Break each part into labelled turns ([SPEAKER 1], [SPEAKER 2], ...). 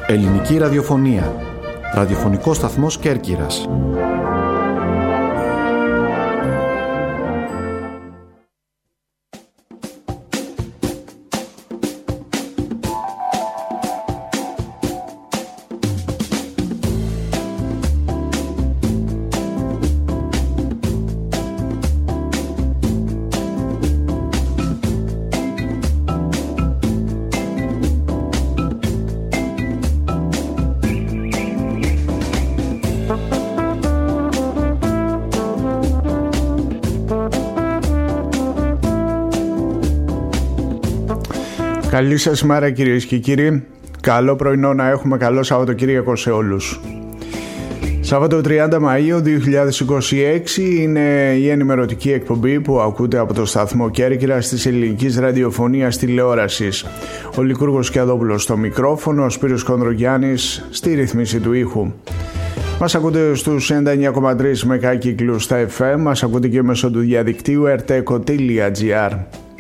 [SPEAKER 1] Ελληνική ραδιοφωνία. Ραδιοφωνικός σταθμός Κέρκυρας.
[SPEAKER 2] Καλή σας μέρα κυρίες και κύριοι. Καλό πρωινό να έχουμε, καλό Σαββατοκύριακο σε όλους. Σάββατο 30 Μαΐου 2026 είναι η ενημερωτική εκπομπή που ακούτε από το σταθμό Κέρκυρας της ελληνικής ραδιοφωνίας τηλεόρασης. Ο Λικούργος Κιαδόπουλος στο μικρόφωνο, ο Σπύρος Κονδρογιάννης στη ρυθμίση του ήχου. Μας ακούτε στους 99,3 μεγάκυκλους στα FM, μας ακούτε και μέσω του διαδικτύου rtco.gr.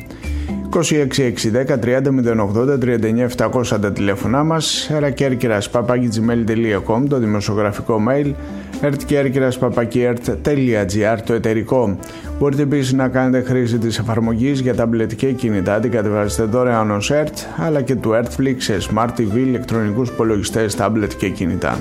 [SPEAKER 2] 26-10-30-080-39-700 τα τηλέφωνά μας, erakerkiras@gmail.com το δημοσιογραφικό mail, ertkerkiras@ert.gr το εταιρικό. Μπορείτε επίσης να κάνετε χρήση της εφαρμογής για τάμπλετ και κινητά, την κατεβάζετε δωρεάν ως ERT, αλλά και του ERTFlix σε Smart TV, ηλεκτρονικούς υπολογιστές, τάμπλετ και κινητά.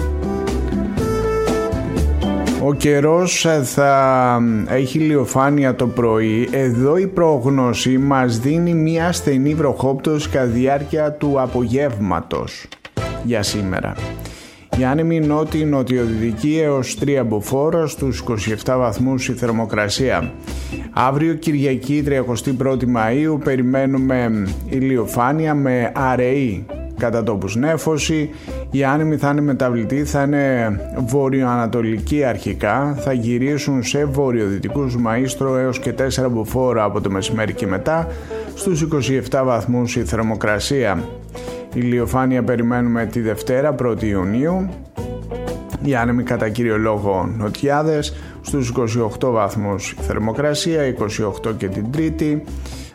[SPEAKER 2] Ο καιρός θα έχει ηλιοφάνεια το πρωί. Εδώ η πρόγνωση μας δίνει μια ασθενή βροχόπτωση κατά διάρκεια του απογεύματος για σήμερα. Η άνεμη νοτιοδυτική έως 3 μποφόρ, στους 27 βαθμούς η θερμοκρασία. Αύριο Κυριακή 31η Μαΐου περιμένουμε ηλιοφάνεια με αραιή κατά τόπους νέφωση. Η άνεμη θα είναι μεταβλητή, θα είναι βορειοανατολική αρχικά, θα γυρίσουν σε βορειοδυτικούς μαΐστρο έως και 4 μποφόρ από το μεσημέρι και μετά, στους 27 βαθμούς η θερμοκρασία. Ηλιοφάνεια περιμένουμε τη Δευτέρα 1η Ιουνίου, η άνεμη κατά κύριο λόγο νοτιάδες, στους 28 βαθμούς η θερμοκρασία, 28 και την Τρίτη.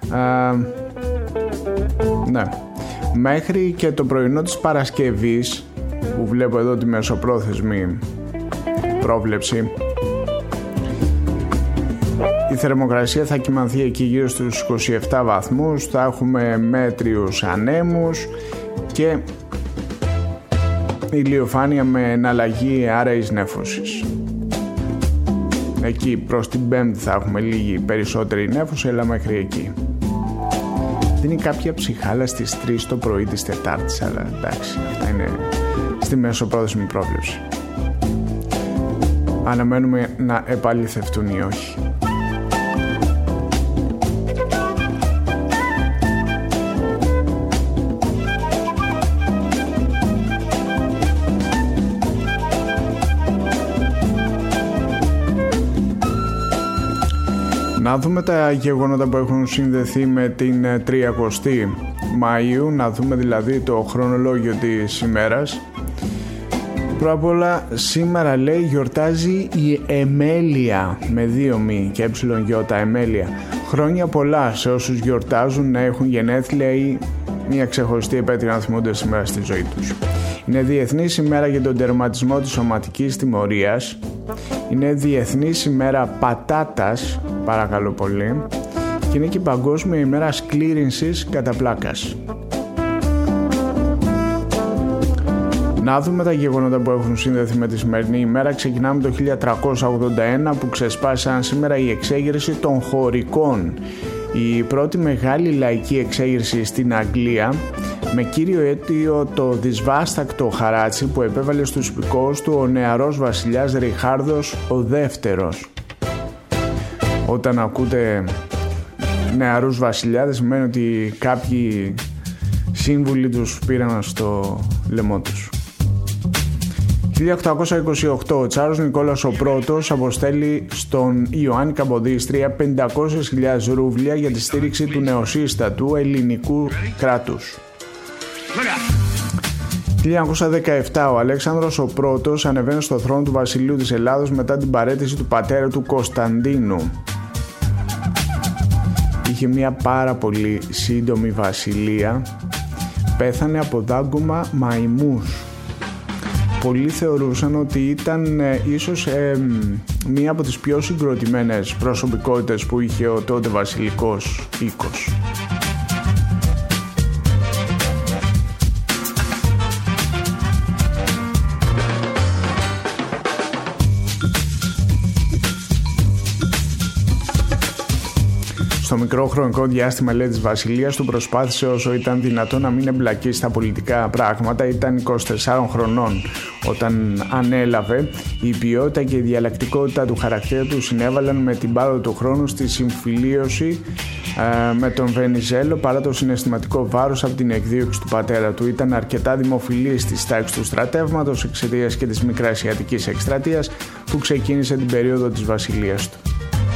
[SPEAKER 2] Μέχρι και το πρωινό της Παρασκευής, που βλέπω εδώ τη μεσοπρόθεσμη πρόβλεψη, η θερμοκρασία θα κυμανθεί εκεί γύρω στους 27 βαθμούς, θα έχουμε μέτριους ανέμους και ηλιοφάνεια με εναλλαγή άραιης νέφωσης. Εκεί προς την Πέμπτη θα έχουμε λίγη περισσότερη νέφωση, αλλά μέχρι εκεί. Δίνει κάποια ψυχάλα στις 3 το πρωί της Τετάρτης, αλλά εντάξει, αυτά είναι στη μεσοπρόθεσμη πρόβλεψη. Αναμένουμε να επαληθευτούν ή όχι. Να δούμε τα γεγονότα που έχουν συνδεθεί με την 30η Μαΐου, να δούμε δηλαδή το χρονολόγιο της ημέρας. Πρώτα απ' όλα, σήμερα λέει γιορτάζει η Εμέλεια με 2 μη και γιώτα, Εμέλεια. Χρόνια πολλά σε όσους γιορτάζουν, να έχουν γενέθλια ή μια ξεχωριστή επέτειο να θυμούνται σήμερα στη ζωή τους. Είναι Διεθνής ημέρα για τον τερματισμό της σωματικής τιμωρίας. Είναι Διεθνής ημέρα πατάτας, παρακαλώ πολύ, και είναι και Παγκόσμια ημέρα σκλήρινσης κατά πλάκας. Να δούμε τα γεγονότα που έχουν συνδεθεί με τη σημερινή ημέρα. Ξεκινάμε το 1381 που ξεσπάσαν σήμερα η εξέγερση των χωρικών, η πρώτη μεγάλη λαϊκή εξέγερση στην Αγγλία, με κύριο αίτιο το δυσβάστακτο χαράτσι που επέβαλε στους υπηκόους του ο νεαρός βασιλιάς Ριχάρδος ο δεύτερος. Όταν ακούτε νεαρούς βασιλιάδες σημαίνει ότι κάποιοι σύμβουλοι τους πήραν στο λαιμό τους. 1828 ο Τσάρλος Νικόλαος ο πρώτος αποστέλει στον Ιωάννη Καμποδίστρια 500.000 ρούβλια για τη στήριξη του νεοσύστατου ελληνικού κράτους. 1917 ο Αλέξανδρος ο πρώτος ανεβαίνει στο θρόνο του βασιλείου της Ελλάδος μετά την παραίτηση του πατέρα του Κωνσταντίνου. Είχε μια πάρα πολύ σύντομη βασιλεία Πέθανε από δάγκωμα μαϊμούς. Πολλοί θεωρούσαν ότι ήταν ίσως μία από τις πιο συγκροτημένες προσωπικότητες που είχε ο τότε βασιλικός οίκος. Στο μικρό χρονικό διάστημα, λέει, της βασιλείας του, προσπάθησε όσο ήταν δυνατό να μην εμπλακεί στα πολιτικά πράγματα. Ήταν 24 χρονών όταν ανέλαβε. Η ποιότητα και η διαλλακτικότητα του χαρακτήρα του συνέβαλαν με την πάροδο του χρόνου στη συμφιλίωση με τον Βενιζέλο, παρά το συναισθηματικό βάρος από την εκδίωξη του πατέρα του. Ήταν αρκετά δημοφιλής στις τάξεις του στρατεύματος εξαιτίας και της μικρασιατικής εκστρατείας που ξεκίνησε την περίοδο της βασιλείας του.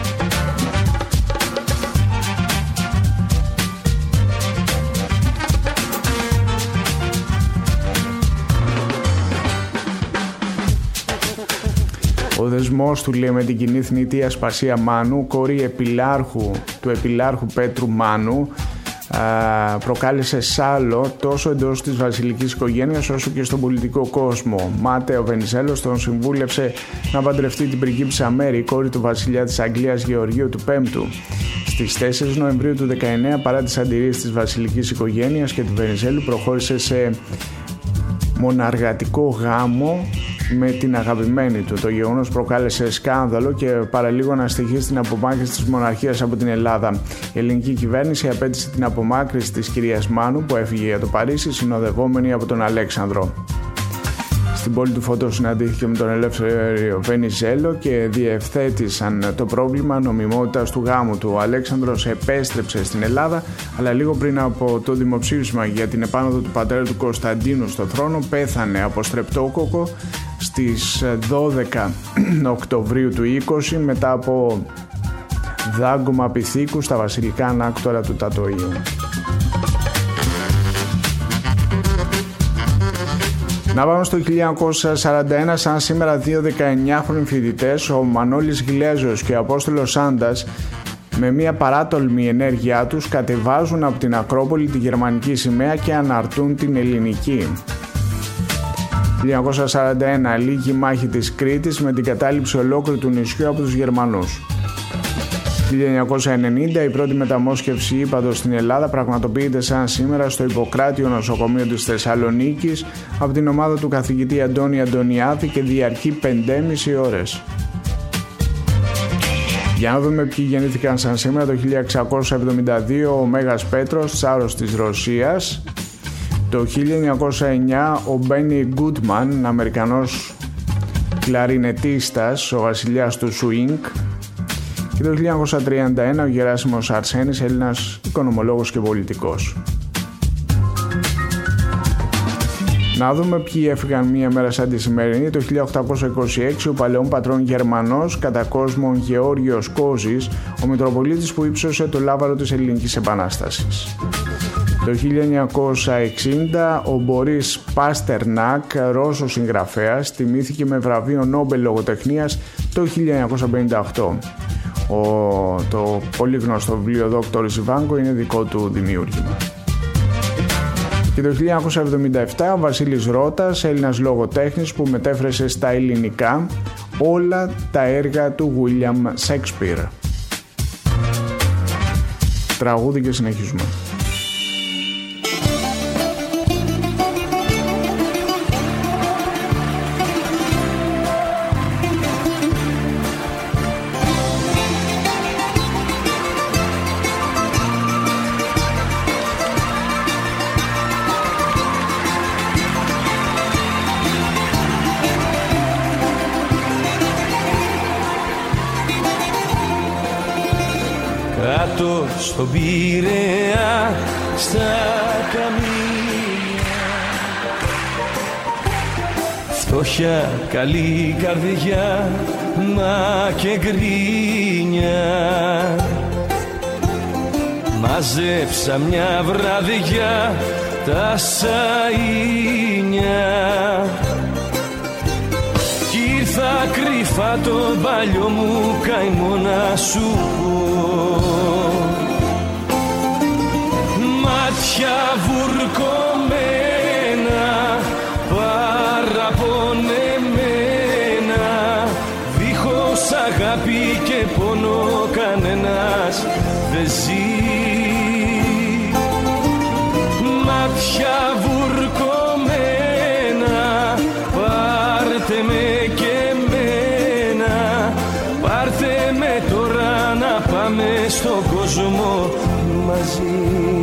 [SPEAKER 2] Ο δεσμός του, λέει, με την κοινή θνητή Ασπασία Μάνου, κόρη του επιλάρχου Πέτρου Μάνου, προκάλεσε σάλο τόσο εντός της βασιλικής οικογένειας όσο και στον πολιτικό κόσμο. Μάται ο Βενιζέλος τον συμβούλευσε να παντρευτεί την πριγκίπισσα Μέρη, κόρη του βασιλιά της Αγγλίας Γεωργίου του Πέμπτου. Στις 4 Νοεμβρίου του 19, παρά τις αντιρρήσεις της βασιλικής οικογένειας και του Βενιζέλου, προχώρησε σε μοναργατικό γάμο με την αγαπημένη του. Το γεγονός προκάλεσε σκάνδαλο και παραλίγο να στοιχεί στην απομάκρυνση της μοναρχίας από την Ελλάδα. Η ελληνική κυβέρνηση απέτησε την απομάκρυνση της κυρίας Μάνου, που έφυγε για το Παρίσι συνοδευόμενη από τον Αλέξανδρο. Στην πόλη του Φωτός συναντήθηκε με τον ελεύθερο Βενιζέλο και διευθέτησαν το πρόβλημα νομιμότητας του γάμου του. Ο Αλέξανδρος επέστρεψε στην Ελλάδα, αλλά λίγο πριν από το δημοψήφισμα για την επάνωδο του πατέρα του Κωνσταντίνου στο θρόνο, πέθανε από στρεπτόκοκο στις 12 Οκτωβρίου του 20 μετά από δάγκωμα πυθίκου στα βασιλικά ανάκτορα του Τατοΐου. Να πάμε στο 1941, σαν σήμερα, δύο 19χρονοι φοιτητές, ο Μανώλης Γλέζος και ο Απόστολος Σάντας, με μια παράτολμη ενέργειά τους κατεβάζουν από την Ακρόπολη τη γερμανική σημαία και αναρτούν την ελληνική. 1941, λίγη μάχη της Κρήτης με την κατάληψη ολόκληρου του νησιού από τους Γερμανούς. 1990, η πρώτη μεταμόσχευση ύπαντος στην Ελλάδα πραγματοποιείται σαν σήμερα στο Ιπποκράτιο νοσοκομείο της Θεσσαλονίκης από την ομάδα του καθηγητή Αντώνη Αντωνιάδη και διαρκεί 5,5 ώρες. Για να δούμε ποιοι γεννήθηκαν σαν σήμερα. Το 1672 ο Μέγας Πέτρος, τσάρος της Ρωσίας. Το 1909 ο Μπένι Γκούτμαν, Αμερικανός κλαρινετίστας, ο βασιλιάς του Σουίνγκ. Και το 1931 ο Γεράσιμος Αρσένης, Έλληνας οικονομολόγος και πολιτικός. Να δούμε ποιοι έφυγαν μία μέρα σαν τη σημερινή. Το 1826 ο παλαιόν πατρόν Γερμανός κατά κόσμον Γεώργιος Κόζης, ο Μητροπολίτης που ύψωσε το λάβαρο της Ελληνικής Επανάστασης. Το 1960 ο Μπορίς Πάστερνακ, Ρώσος συγγραφέας, τιμήθηκε με βραβείο Νόμπελ λογοτεχνίας το 1958. Το πολύ γνωστό βιβλίο Δόκτωρ Ιβάνκο είναι δικό του δημιούργημα. Και το 1977 ο Βασίλης Ρώτας, Έλληνας λογοτέχνης που μετέφρασε στα ελληνικά όλα τα έργα του William Shakespeare. Τραγούδι και συνεχίζουμε.
[SPEAKER 3] Κάτω στον Πειραιά, στα καμίνια, φτώχεια, καλή καρδιά, μα και γκρίνια. Μαζέψα μια βραδιά τα σαΐνια κι ήρθα κρύφα τον παλιό μου καημό να σου πω. Μάτια βουρκωμένα παραπονεμένα, δίχως αγάπη και πόνο κανένας δεν ζει. Μάτια βουρκωμένα, πάρτε με και εμένα, πάρτε με τώρα να πάμε στον κόσμο μαζί.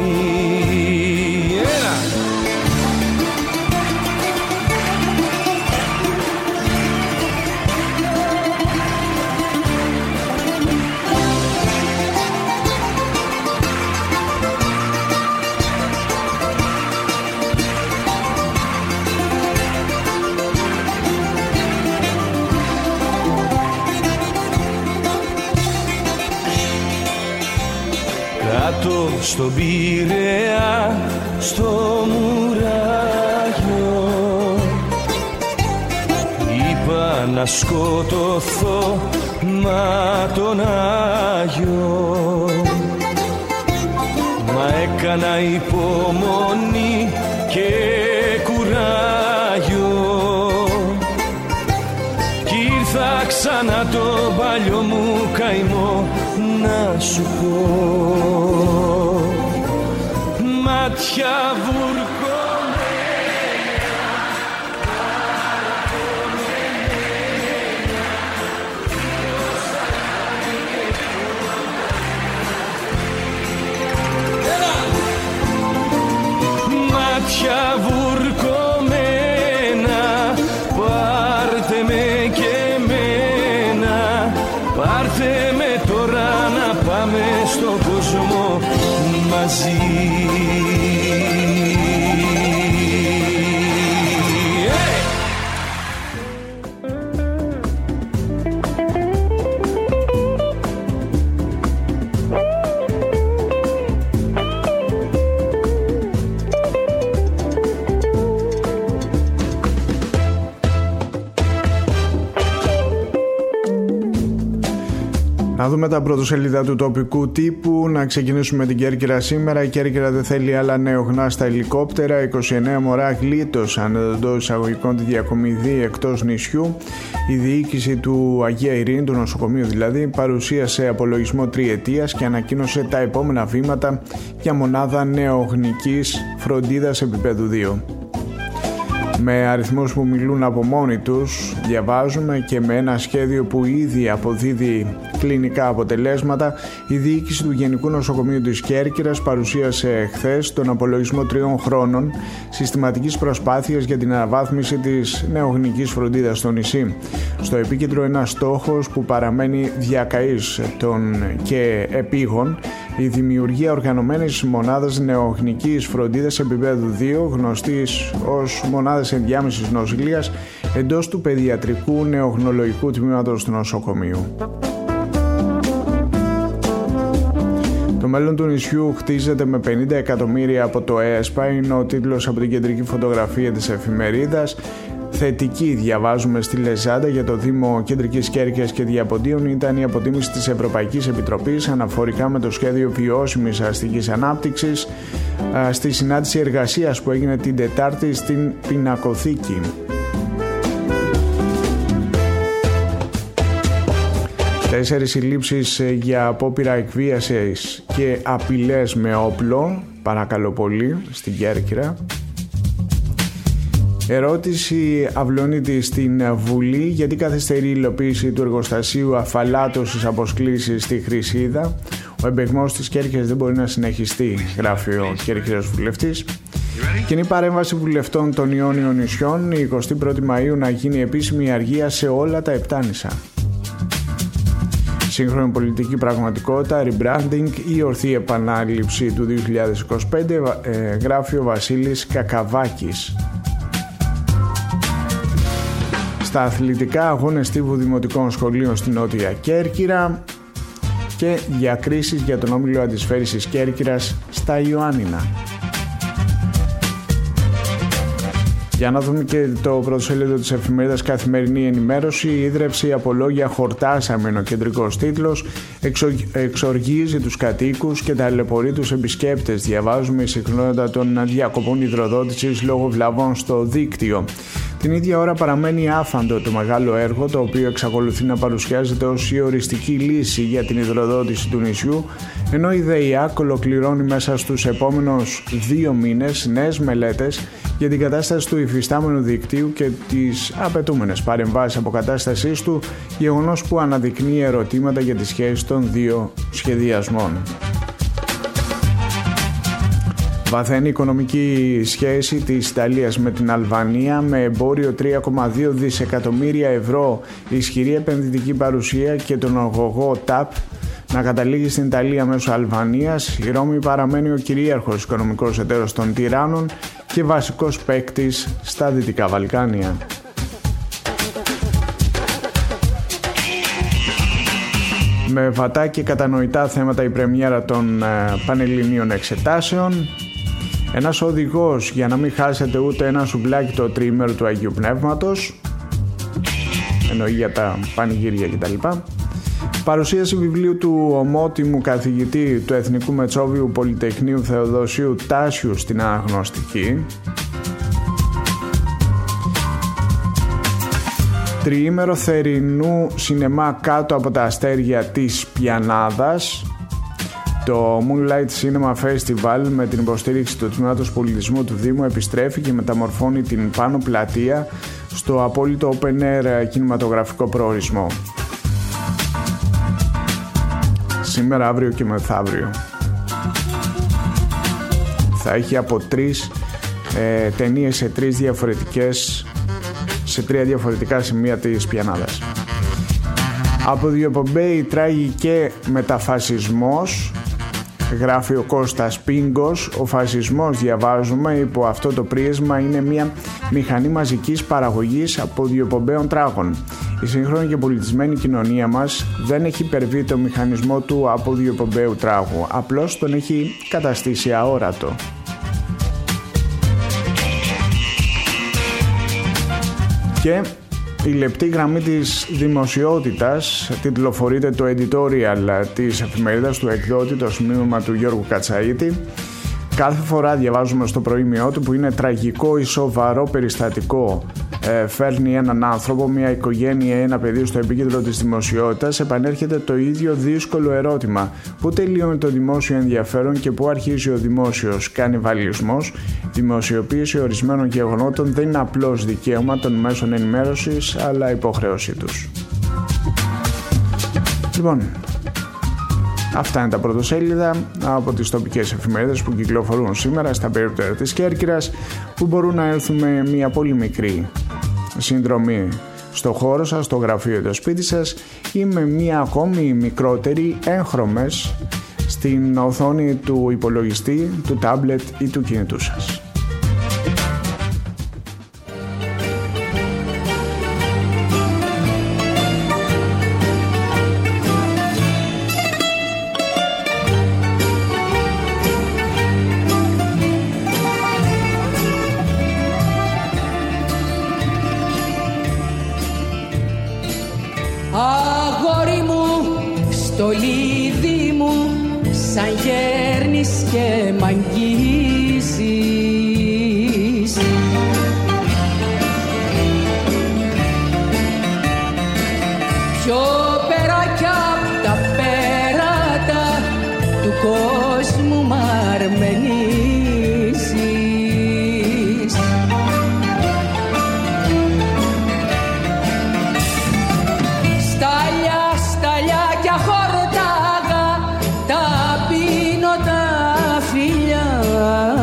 [SPEAKER 3] Κάτω στον Πειραιά, στο μουράγιο, είπα να σκοτωθώ μα τον Άγιο. Μα έκανα υπομονή και κουράγιο κι ήρθα ξανά το παλιό μου καημό να σου πω. Μάτια βουρκωμένα, μάτια βουρκωμένα, πάρτε με και εμένα, πάρτε με τώρα να πάμε στον κόσμο μαζί.
[SPEAKER 2] Να δούμε τα πρωτοσέλιδα του τοπικού τύπου. Να ξεκινήσουμε την Κέρκυρα σήμερα. Η Κέρκυρα δεν θέλει άλλα νεογνά στα ελικόπτερα. 29 μωρά γλίτωσαν εντός εισαγωγικών τη διακομιδή εκτός νησιού. Η διοίκηση του Αγία Ειρήνη, του νοσοκομείου δηλαδή, παρουσίασε απολογισμό τριετίας και ανακοίνωσε τα επόμενα βήματα για μονάδα νεογνικής φροντίδας επίπεδου 2. Με αριθμούς που μιλούν από μόνοι τους, διαβάζουμε, και με ένα σχέδιο που ήδη αποδίδει κλινικά αποτελέσματα, η διοίκηση του Γενικού Νοσοκομείου της Κέρκυρας παρουσίασε χθες τον απολογισμό 3 χρόνων συστηματικής προσπάθειας για την αναβάθμιση της νεογνικής φροντίδας στο νησί. Στο επίκεντρο ένας στόχος που παραμένει διακαής και επίγον, η δημιουργία οργανωμένης μονάδας νεογνικής φροντίδας επίπεδου 2, γνωστής ως μονάδας ενδιάμεσης νοσηλείας, εντός του παιδιατρικού νεογνολογικού τμήματος του νοσοκομείου. Το μέλλον του νησιού χτίζεται με 50 εκατομμύρια από το ΕΣΠΑ, είναι ο τίτλος από την κεντρική φωτογραφία της εφημερίδας. Θετική, διαβάζουμε στη Λεζάντα, για το Δήμο Κεντρικής Κέρκυρας και Διαποντίων ήταν η αποτίμηση της Ευρωπαϊκής Επιτροπής αναφορικά με το σχέδιο βιώσιμης αστικής ανάπτυξης στη συνάντηση εργασίας που έγινε την Τετάρτη στην Πινακοθήκη. Τέσσερις συλλήψεις για απόπειρα εκβίασης και απειλές με όπλο, παρακαλώ πολύ, στην Κέρκυρα. Ερώτηση Αυλωνίτη στην Βουλή: γιατί καθυστερεί η υλοποίηση του εργοστασίου αφαλάτωσης αποσκλήσης στη Χρυσίδα? Ο εμπεγμός της Κέρκυρας δεν μπορεί να συνεχιστεί, γράφει ο Κέρκυρας βουλευτής. Κοινή παρέμβαση βουλευτών των Ιόνιων νησιών, η 21η Μαΐου να γίνει επίσημη αργία σε όλα τα 7 νησιά. Σύγχρονη πολιτική πραγματικότητα, rebranding ή ορθή επανάληψη του 2025, γράφει ο Βασίλης Κακαβάκης. Στα αθλητικά, αγώνες τύπου δημοτικών σχολείων στην Νότια Κέρκυρα και διακρίσεις για τον όμιλο αντισφαίρησης Κέρκυρας στα Ιωάννινα. Για να δούμε και το πρωτοσέλιδο της εφημερίδας Καθημερινή Ενημέρωση. Η ίδρυυση απολόγια χορτάσαμε, ο κεντρικός τίτλος. εξοργίζει τους κατοίκους και ταλαιπωρεί τους επισκέπτες. Διαβάζουμε η συχνότητα των διακοπών υδροδότησης λόγω βλαβών στο δίκτυο. Την ίδια ώρα παραμένει άφαντο το μεγάλο έργο, το οποίο εξακολουθεί να παρουσιάζεται ως η οριστική λύση για την υδροδότηση του νησιού, ενώ η ΔΕΙΑΚ ολοκληρώνει μέσα στους επόμενους 2 μήνες νέες μελέτες για την κατάσταση του υφιστάμενου δικτύου και τις απαιτούμενες παρεμβάσεις αποκατάστασής του, γεγονός που αναδεικνύει ερωτήματα για τη σχέση των δύο σχεδιασμών. Βαθαίνει η οικονομική σχέση της Ιταλίας με την Αλβανία, με εμπόριο 3,2 δισεκατομμύρια ευρώ, ισχυρή επενδυτική παρουσία και τον αγωγό ΤΑΠ να καταλήγει στην Ιταλία μέσω Αλβανίας. Η Ρώμη παραμένει ο κυρίαρχος οικονομικός εταίρος των τυράννων και βασικός παίκτης στα Δυτικά Βαλκάνια. Με βατά και κατανοητά θέματα η πρεμιέρα των Πανελληνίων Εξετάσεων. Ένας οδηγός για να μην χάσετε ούτε ένα σουβλάκι το τριήμερο του Αγίου Πνεύματος, εννοεί για τα πανηγύρια κτλ. Παρουσίαση βιβλίου του ομότιμου καθηγητή του Εθνικού Μετσόβιου Πολυτεχνείου Θεοδοσίου Τάσιου στην Αναγνωστική. Τριήμερο θερινού σινεμά κάτω από τα αστέρια της Πιανάδας. Το Moonlight Cinema Festival, με την υποστήριξη του Τμήματος Πολιτισμού του Δήμου, επιστρέφει και μεταμορφώνει την πάνω πλατεία στο απόλυτο open air κινηματογραφικό προορισμό. Σήμερα, αύριο και μεθαύριο θα έχει από 3 ταινίες σε 3 διαφορετικά σημεία της Πιανάδας. Από Διοπομπέη τράγει και μεταφασισμός, γράφει ο Κώστας Πίγκος. Ο φασισμός, διαβάζουμε, υπό αυτό το πρίσμα είναι μια μηχανή μαζικής παραγωγής από διοπομπαίων τράγων. Η σύγχρονη και πολιτισμένη κοινωνία μας δεν έχει υπερβεί το μηχανισμό του από διοπομπαίου τράγου, απλώς τον έχει καταστήσει αόρατο. Και η λεπτή γραμμή της δημοσιότητας τιτλοφορείται το editorial της εφημερίδας του εκδότη, το σημείωμα του Γιώργου Κατσαΐτη. Κάθε φορά διαβάζουμε στο προήμιό του που είναι τραγικό ή σοβαρό περιστατικό. Φέρνει έναν άνθρωπο, μια οικογένεια, ένα παιδί στο επίκεντρο της δημοσιότητας. Επανέρχεται το ίδιο δύσκολο ερώτημα: πού τελειώνει το δημόσιο ενδιαφέρον και πού αρχίζει ο δημόσιος κανιβαλισμός? Δημοσιοποίηση ορισμένων γεγονότων δεν είναι απλώς δικαίωμα των μέσων ενημέρωσης, αλλά υποχρέωσή τους. Λοιπόν, αυτά είναι τα πρωτοσέλιδα από τις τοπικές εφημερίδες που κυκλοφορούν σήμερα στα περίπτερα της Κέρκυρας, που μπορούν να έλθουν με μια πολύ μικρή συνδρομή στο χώρο σας, στο γραφείο ή το σπίτι σας, ή με μια ακόμη μικρότερη έγχρωμες στην οθόνη του υπολογιστή, του τάμπλετ ή του κινητού σας.
[SPEAKER 4] Αγόρι μου, στο λίδι μου, σαν γέρνεις και μ' αγγίζεις. Πιο πέρα κι απ' τα πέρατα του κόσμου μ' αρμενίζεις. Σταλιά κι αχόρταγα τα πίνω τα φιλιά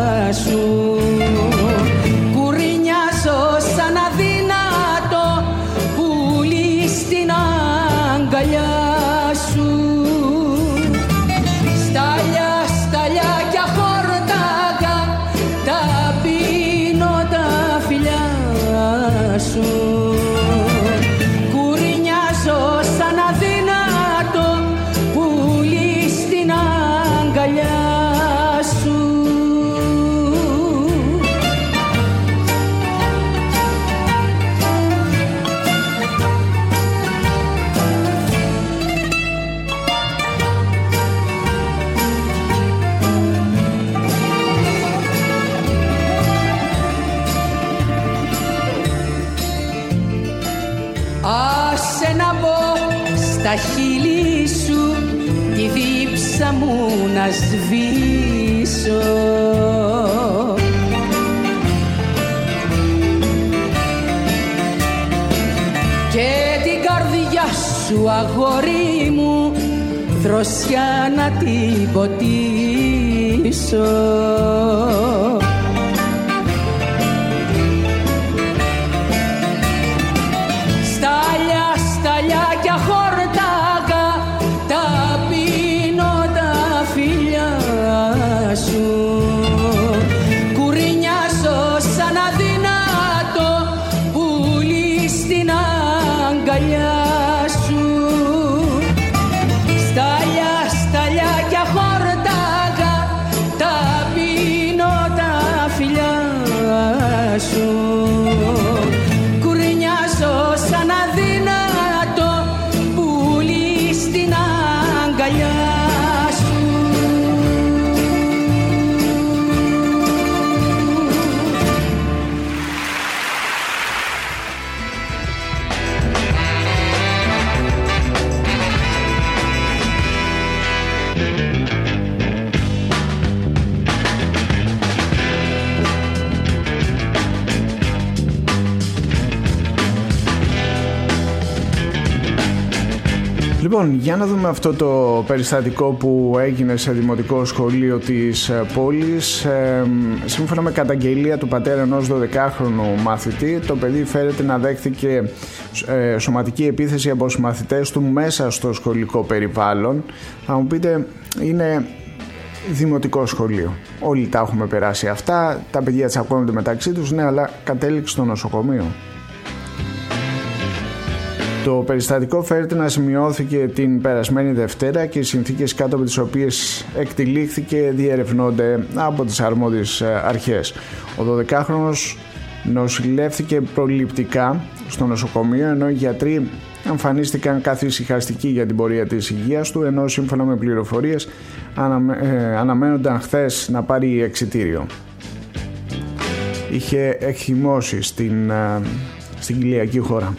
[SPEAKER 4] χείλη σου τη δίψα μου να σβήσω. Και την καρδιά σου αγόρι μου δροσιά να την ποτίσω. Σταλιά κι αχόρταγα τα πίνω τα φιλιά σου. Κουρνιάζω σαν αδυνάτο πουλί στην αγκαλιά σου. Σταλιά κι αχόρταγα τα πίνω τα φιλιά σου. Κουρνιάζω σαν αδυνάτο πουλί στην αγκαλιά σου.
[SPEAKER 2] Λοιπόν, για να δούμε αυτό το περιστατικό που έγινε σε δημοτικό σχολείο της πόλης. Σύμφωνα με καταγγελία του πατέρα ενός 12χρονου μαθητή, το παιδί φέρεται να δέχθηκε σωματική επίθεση από συμμαθητές του μέσα στο σχολικό περιβάλλον. Θα μου πείτε, είναι δημοτικό σχολείο. Όλοι τα έχουμε περάσει αυτά, τα παιδιά τσακώνονται μεταξύ τους, ναι, αλλά κατέληξε στο νοσοκομείο. Το περιστατικό φέρεται να σημειώθηκε την περασμένη Δευτέρα και οι συνθήκες κάτω από τις οποίες εκτυλίχθηκε διερευνώνται από τις αρμόδιες αρχές. Ο 12χρονος νοσηλεύθηκε προληπτικά στο νοσοκομείο, ενώ οι γιατροί εμφανίστηκαν καθησυχαστικοί για την πορεία της υγείας του, ενώ σύμφωνα με πληροφορίες αναμένονταν χθες να πάρει εξιτήριο. Είχε εκχυμώσει στην κοιλιακή χώρα.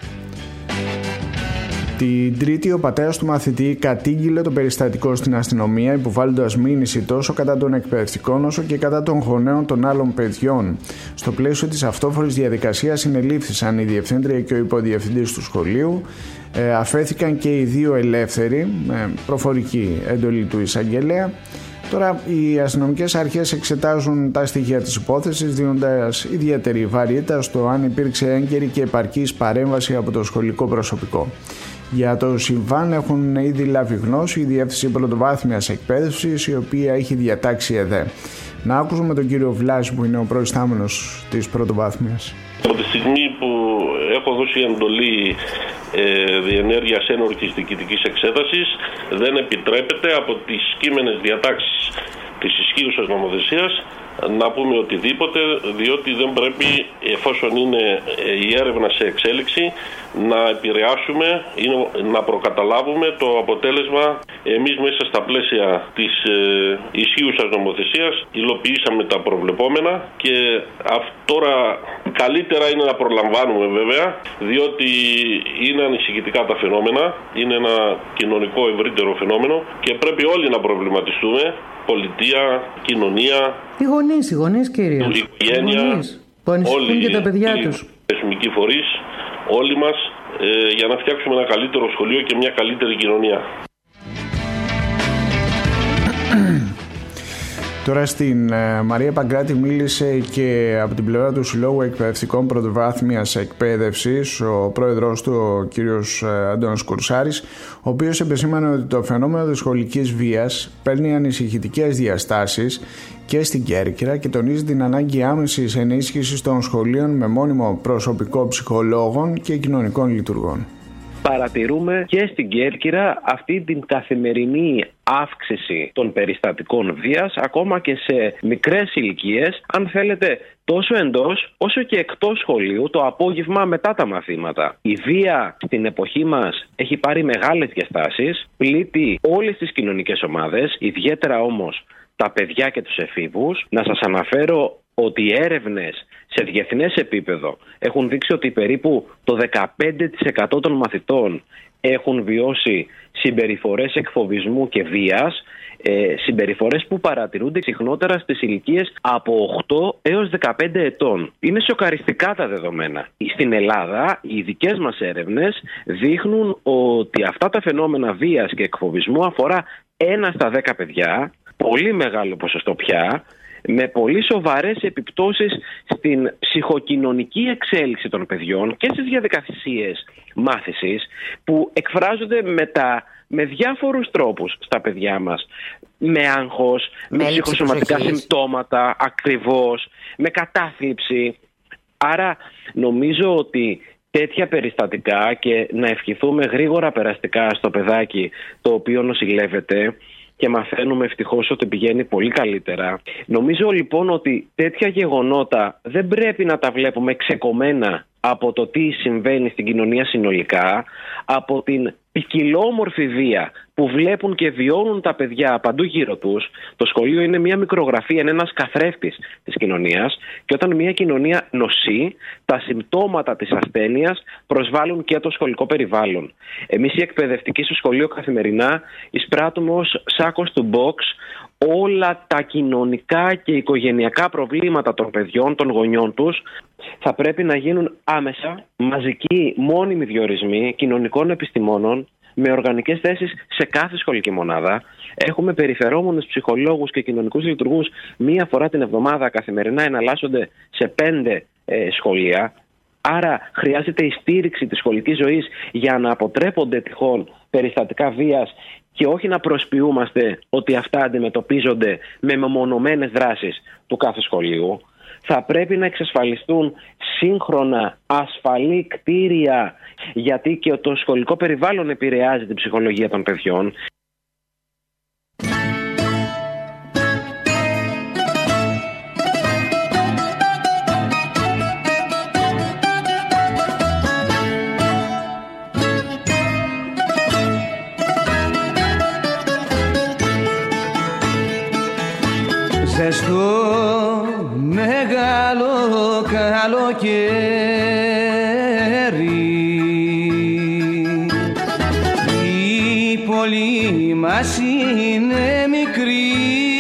[SPEAKER 2] Την Τρίτη, ο πατέρας του μαθητή κατήγγειλε το περιστατικό στην αστυνομία, υποβάλλοντας μήνυση τόσο κατά των εκπαιδευτικών όσο και κατά των γονέων των άλλων παιδιών. Στο πλαίσιο της αυτόφορης διαδικασίας συνελήφθησαν η διευθύντρια και ο υποδιευθυντής του σχολείου. Αφέθηκαν και οι δύο ελεύθεροι, με προφορική εντολή του εισαγγελέα. Τώρα οι αστυνομικές αρχές εξετάζουν τα στοιχεία της υπόθεσης, δίνοντας ιδιαίτερη βαρύτητα στο αν υπήρξε έγκαιρη και επαρκής παρέμβαση από το σχολικό προσωπικό. Για το συμβάν έχουν ήδη λάβει γνώση η Διεύθυνση Πρωτοβάθμιας Εκπαίδευσης, η οποία έχει διατάξει ΕΔΕ. Να ακούσουμε τον κύριο Βλάση, που είναι ο προϊστάμενος της Πρωτοβάθμιας.
[SPEAKER 5] Από τη στιγμή που έχω δώσει εντολή διενέργειας ένορκης διοικητικής εξέτασης, δεν επιτρέπεται από τις κείμενες διατάξεις της ισχύουσας νομοθεσίας να πούμε οτιδήποτε, διότι δεν πρέπει, εφόσον είναι η έρευνα σε εξέλιξη, να επηρεάσουμε ή να προκαταλάβουμε το αποτέλεσμα. Εμείς μέσα στα πλαίσια της ισχύουσας νομοθεσίας υλοποιήσαμε τα προβλεπόμενα και τώρα καλύτερα είναι να προλαμβάνουμε, βέβαια, διότι είναι ανησυχητικά τα φαινόμενα, είναι ένα κοινωνικό ευρύτερο φαινόμενο και πρέπει όλοι να προβληματιστούμε, πολιτεία, κοινωνία,
[SPEAKER 6] οι γονείς κύριε,
[SPEAKER 5] η οικογένεια,
[SPEAKER 6] που ανησυχούν και τα παιδιά τους,
[SPEAKER 5] οι θεσμικοί φορείς, όλοι μας, για να φτιάξουμε ένα καλύτερο σχολείο και μια καλύτερη κοινωνία.
[SPEAKER 2] Τώρα στην Μαρία Παγκράτη μίλησε και από την πλευρά του Συλλόγου Εκπαιδευτικών Πρωτοβάθμιας Εκπαίδευσης ο πρόεδρος του, ο κύριος Αντώνης Κουρσάρης, ο οποίος επεσήμανε ότι το φαινόμενο της σχολικής βίας παίρνει ανησυχητικές διαστάσεις και στην Κέρκυρα και τονίζει την ανάγκη άμεσης ενίσχυσης των σχολείων με μόνιμο προσωπικό ψυχολόγων και κοινωνικών λειτουργών.
[SPEAKER 7] Παρατηρούμε και στην Κέρκυρα αυτή την καθημερινή αύξηση των περιστατικών βίας, ακόμα και σε μικρές ηλικίες, αν θέλετε τόσο εντός όσο και εκτός σχολείου, το απόγευμα μετά τα μαθήματα. Η βία στην εποχή μας έχει πάρει μεγάλες διαστάσεις, πλήττει όλες τις κοινωνικές ομάδες, ιδιαίτερα όμως τα παιδιά και τους εφήβους. Να σας αναφέρω ότι οι έρευνες σε διεθνές επίπεδο έχουν δείξει ότι περίπου το 15% των μαθητών έχουν βιώσει συμπεριφορές εκφοβισμού και βίας, συμπεριφορές που παρατηρούνται συχνότερα στις ηλικίες από 8 έως 15 ετών. Είναι σοκαριστικά τα δεδομένα. Στην Ελλάδα, οι δικές μας έρευνες δείχνουν ότι αυτά τα φαινόμενα βίας και εκφοβισμού αφορά 1 στα 10 παιδιά, πολύ μεγάλο ποσοστό πια, με πολύ σοβαρές επιπτώσεις στην ψυχοκοινωνική εξέλιξη των παιδιών και στις διαδικασίες μάθησης που εκφράζονται με διάφορους τρόπους στα παιδιά μας. Με άγχος, με ψυχοσωματικά συμπτώματα, ακριβώς, με κατάθλιψη. Άρα νομίζω ότι τέτοια περιστατικά, και να ευχηθούμε γρήγορα περαστικά στο παιδάκι το οποίο νοσηλεύεται, και μαθαίνουμε ευτυχώς ότι πηγαίνει πολύ καλύτερα. Νομίζω λοιπόν ότι τέτοια γεγονότα δεν πρέπει να τα βλέπουμε ξεκομμένα από το τι συμβαίνει στην κοινωνία συνολικά, από την ποικιλόμορφη βία που βλέπουν και βιώνουν τα παιδιά παντού γύρω τους. Το σχολείο είναι μια μικρογραφία, είναι ένας καθρέφτης της κοινωνίας, και όταν μια κοινωνία νοσεί, τα συμπτώματα της ασθένειας προσβάλλουν και το σχολικό περιβάλλον. Εμείς οι εκπαιδευτικοί στο σχολείο καθημερινά εισπράττουμε ως σάκος του box όλα τα κοινωνικά και οικογενειακά προβλήματα των παιδιών, των γονιών τους. Θα πρέπει να γίνουν άμεσα μαζικοί μόνιμοι διορισμοί κοινωνικών επιστημόνων με οργανικές θέσεις σε κάθε σχολική μονάδα. Έχουμε περιφερόμενους ψυχολόγους και κοινωνικούς λειτουργούς μία φορά την εβδομάδα, καθημερινά εναλλάσσονται σε 5 σχολεία. Άρα χρειάζεται η στήριξη της σχολικής ζωής για να αποτρέπονται τυχόν περιστατικά βίας και όχι να προσποιούμαστε ότι αυτά αντιμετωπίζονται με μεμονωμένες δράσεις του κάθε σχολείου. Θα πρέπει να εξασφαλιστούν σύγχρονα ασφαλή κτίρια, γιατί και το σχολικό περιβάλλον επηρεάζει την ψυχολογία των παιδιών.
[SPEAKER 3] Ζεστό μεγάλο καλοκαίρι, η πόλη μας είναι μικρή.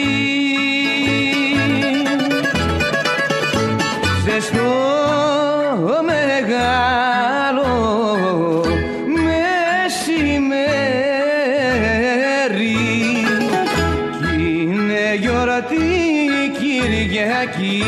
[SPEAKER 3] Ζεστό μεγάλο μεσημέρι, κι είναι γιορτή Κυριακή.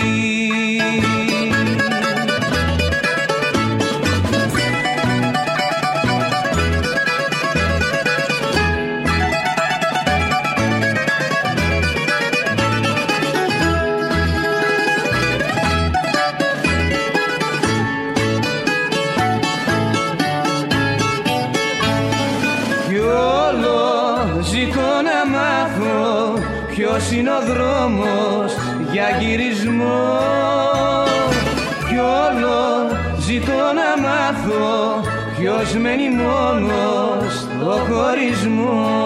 [SPEAKER 3] Κι όλο ζητώ να μάθω ποιος είναι ο δρόμος για γυρισμό, κι όλο ζητώ να μάθω ποιος μένει μόνος στο χωρισμό.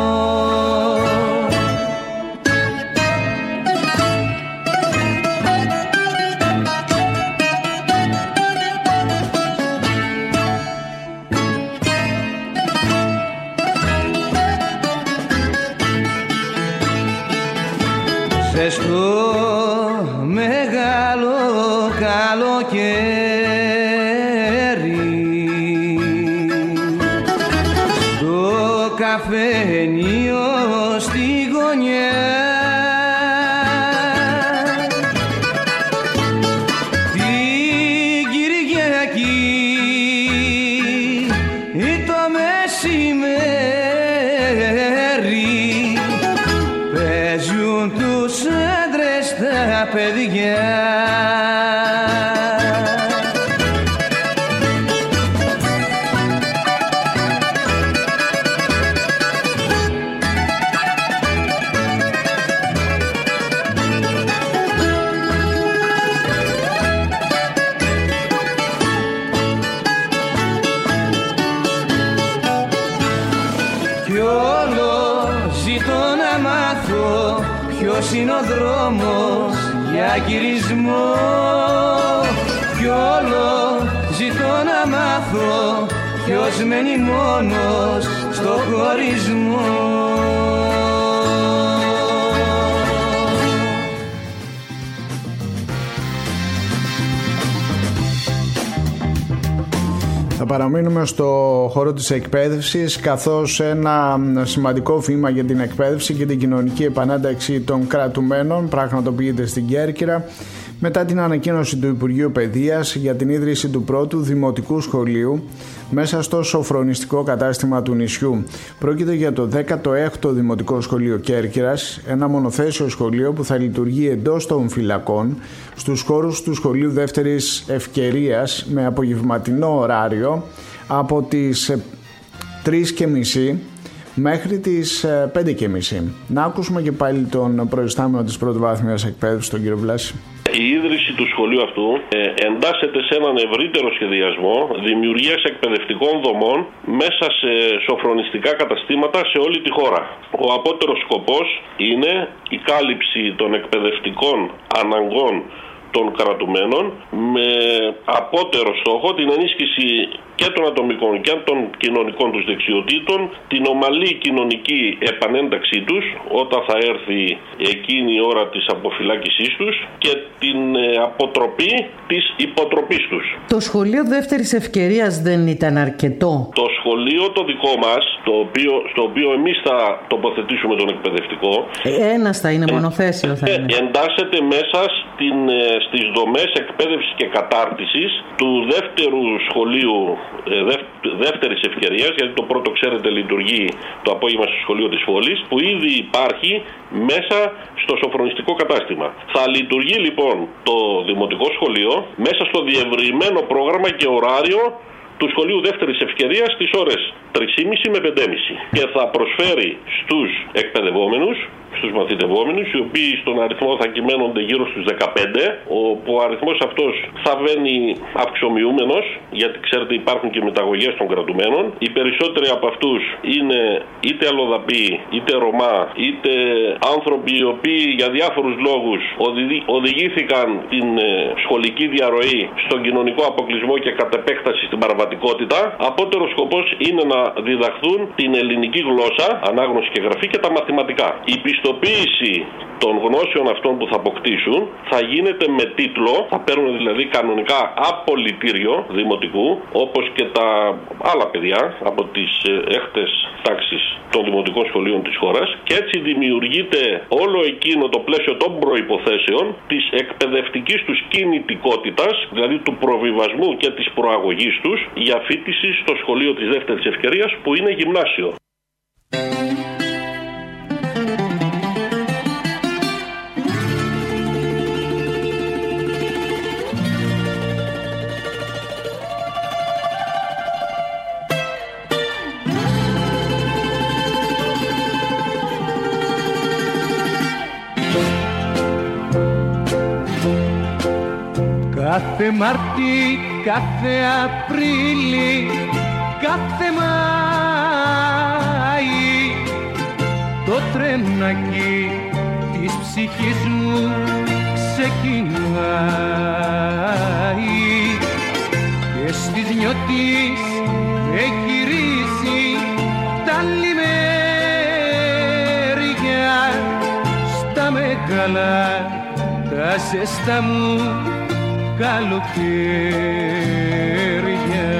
[SPEAKER 3] Ζεστό μεγάλο καλοκαίρι, στο καφενείο στη γωνιά, την Κυριακή ή το μεσημέρι, παίζουν τους άντρες τα παιδιά. Κι όλο ζητώ να μάθω ποιος είναι ο δρόμος για γυρισμό κι όλο ζητώ να μάθω ποιος μένει μόνος στο χωρισμό.
[SPEAKER 2] Θα παραμείνουμε στο χώρο της εκπαίδευσης, καθώς ένα σημαντικό βήμα για την εκπαίδευση και την κοινωνική επανένταξη των κρατουμένων πραγματοποιείται στην Κέρκυρα μετά την ανακοίνωση του Υπουργείου Παιδείας για την ίδρυση του πρώτου δημοτικού σχολείου μέσα στο σοφρονιστικό κατάστημα του νησιού. Πρόκειται για το 16ο Δημοτικό Σχολείο Κέρκυρας, ένα μονοθέσιο σχολείο που θα λειτουργεί εντός των φυλακών, στους χώρους του Σχολείου Δεύτερης Ευκαιρίας, με απογευματινό ωράριο από τις 3:30 μέχρι τις 5:30. Να ακούσουμε και πάλι τον προϊστάμενο της πρωτοβάθμιας εκπαίδευσης, τον κύριο Βλάση.
[SPEAKER 5] Η ίδρυση του σχολείου αυτού εντάσσεται σε έναν ευρύτερο σχεδιασμό δημιουργίας εκπαιδευτικών δομών μέσα σε σοφρονιστικά καταστήματα σε όλη τη χώρα. Ο απότερος σκοπός είναι η κάλυψη των εκπαιδευτικών αναγκών των κρατουμένων με απότερο στόχο την ενίσχυση και των ατομικών και των κοινωνικών τους δεξιοτήτων, την ομαλή κοινωνική επανένταξή τους όταν θα έρθει εκείνη η ώρα της αποφυλάκησής τους και την αποτροπή της υποτροπής τους. Το
[SPEAKER 6] σχολείο δεύτερης ευκαιρίας δεν ήταν αρκετό?
[SPEAKER 5] Το σχολείο το δικό μας, στο οποίο εμείς θα τοποθετήσουμε τον εκπαιδευτικό,
[SPEAKER 6] ένας θα είναι μονοθέσιο, θα είναι.
[SPEAKER 5] Εντάσσεται μέσα στις δομές εκπαίδευσης και κατάρτισης του δεύτερου σχολείου δεύτερης ευκαιρίας, γιατί το πρώτο, ξέρετε, λειτουργεί το απόγευμα στο σχολείο της πόλης, που ήδη υπάρχει μέσα στο σοφρονιστικό κατάστημα. Θα λειτουργεί λοιπόν το δημοτικό σχολείο μέσα στο διευρυμένο πρόγραμμα και ωράριο του σχολείου δεύτερης ευκαιρίας στις ώρες 3:30 με 5:30 και θα προσφέρει στους εκπαιδευόμενους, στους μαθητευόμενους, οι οποίοι στον αριθμό θα κυμαίνονται γύρω στους 15, όπου ο αριθμός αυτός θα βαίνει αυξομοιούμενος, γιατί ξέρετε υπάρχουν και μεταγωγές των κρατουμένων. Οι περισσότεροι από αυτούς είναι είτε αλλοδαποί, είτε Ρωμά, είτε άνθρωποι οι οποίοι για διάφορους λόγους οδηγήθηκαν την σχολική διαρροή στον κοινωνικό αποκλεισμό και κατ' επέκταση στην παραβατικότητα. Απότερος σκοπός είναι να διδαχθούν την ελληνική γλώσσα, ανάγνωση και γραφή, και τα μαθηματικά. Η πιστοποίηση των γνώσεων αυτών που θα αποκτήσουν θα γίνεται με τίτλο, θα παίρνουν δηλαδή κανονικά απολυτήριο δημοτικού, όπως και τα άλλα παιδιά από τις έκτες τάξεις των δημοτικών σχολείων της χώρας, και έτσι δημιουργείται όλο εκείνο το πλαίσιο των προϋποθέσεων της εκπαιδευτικής τους κινητικότητας, δηλαδή του προβιβασμού και της προαγωγής τους για φοιτηση στο σχολείο της δεύτερης ευκαιρίας, που είναι γυμνάσιο.
[SPEAKER 3] Κάθε Μάρτι, κάθε Απρίλη, κάθε Μάη, το τρενάκι της ψυχής μου ξεκινάει και στις δυο της έχει ρίσει τα λιμέρια στα μεγάλα τα ζεστά μου καλοκαίρια.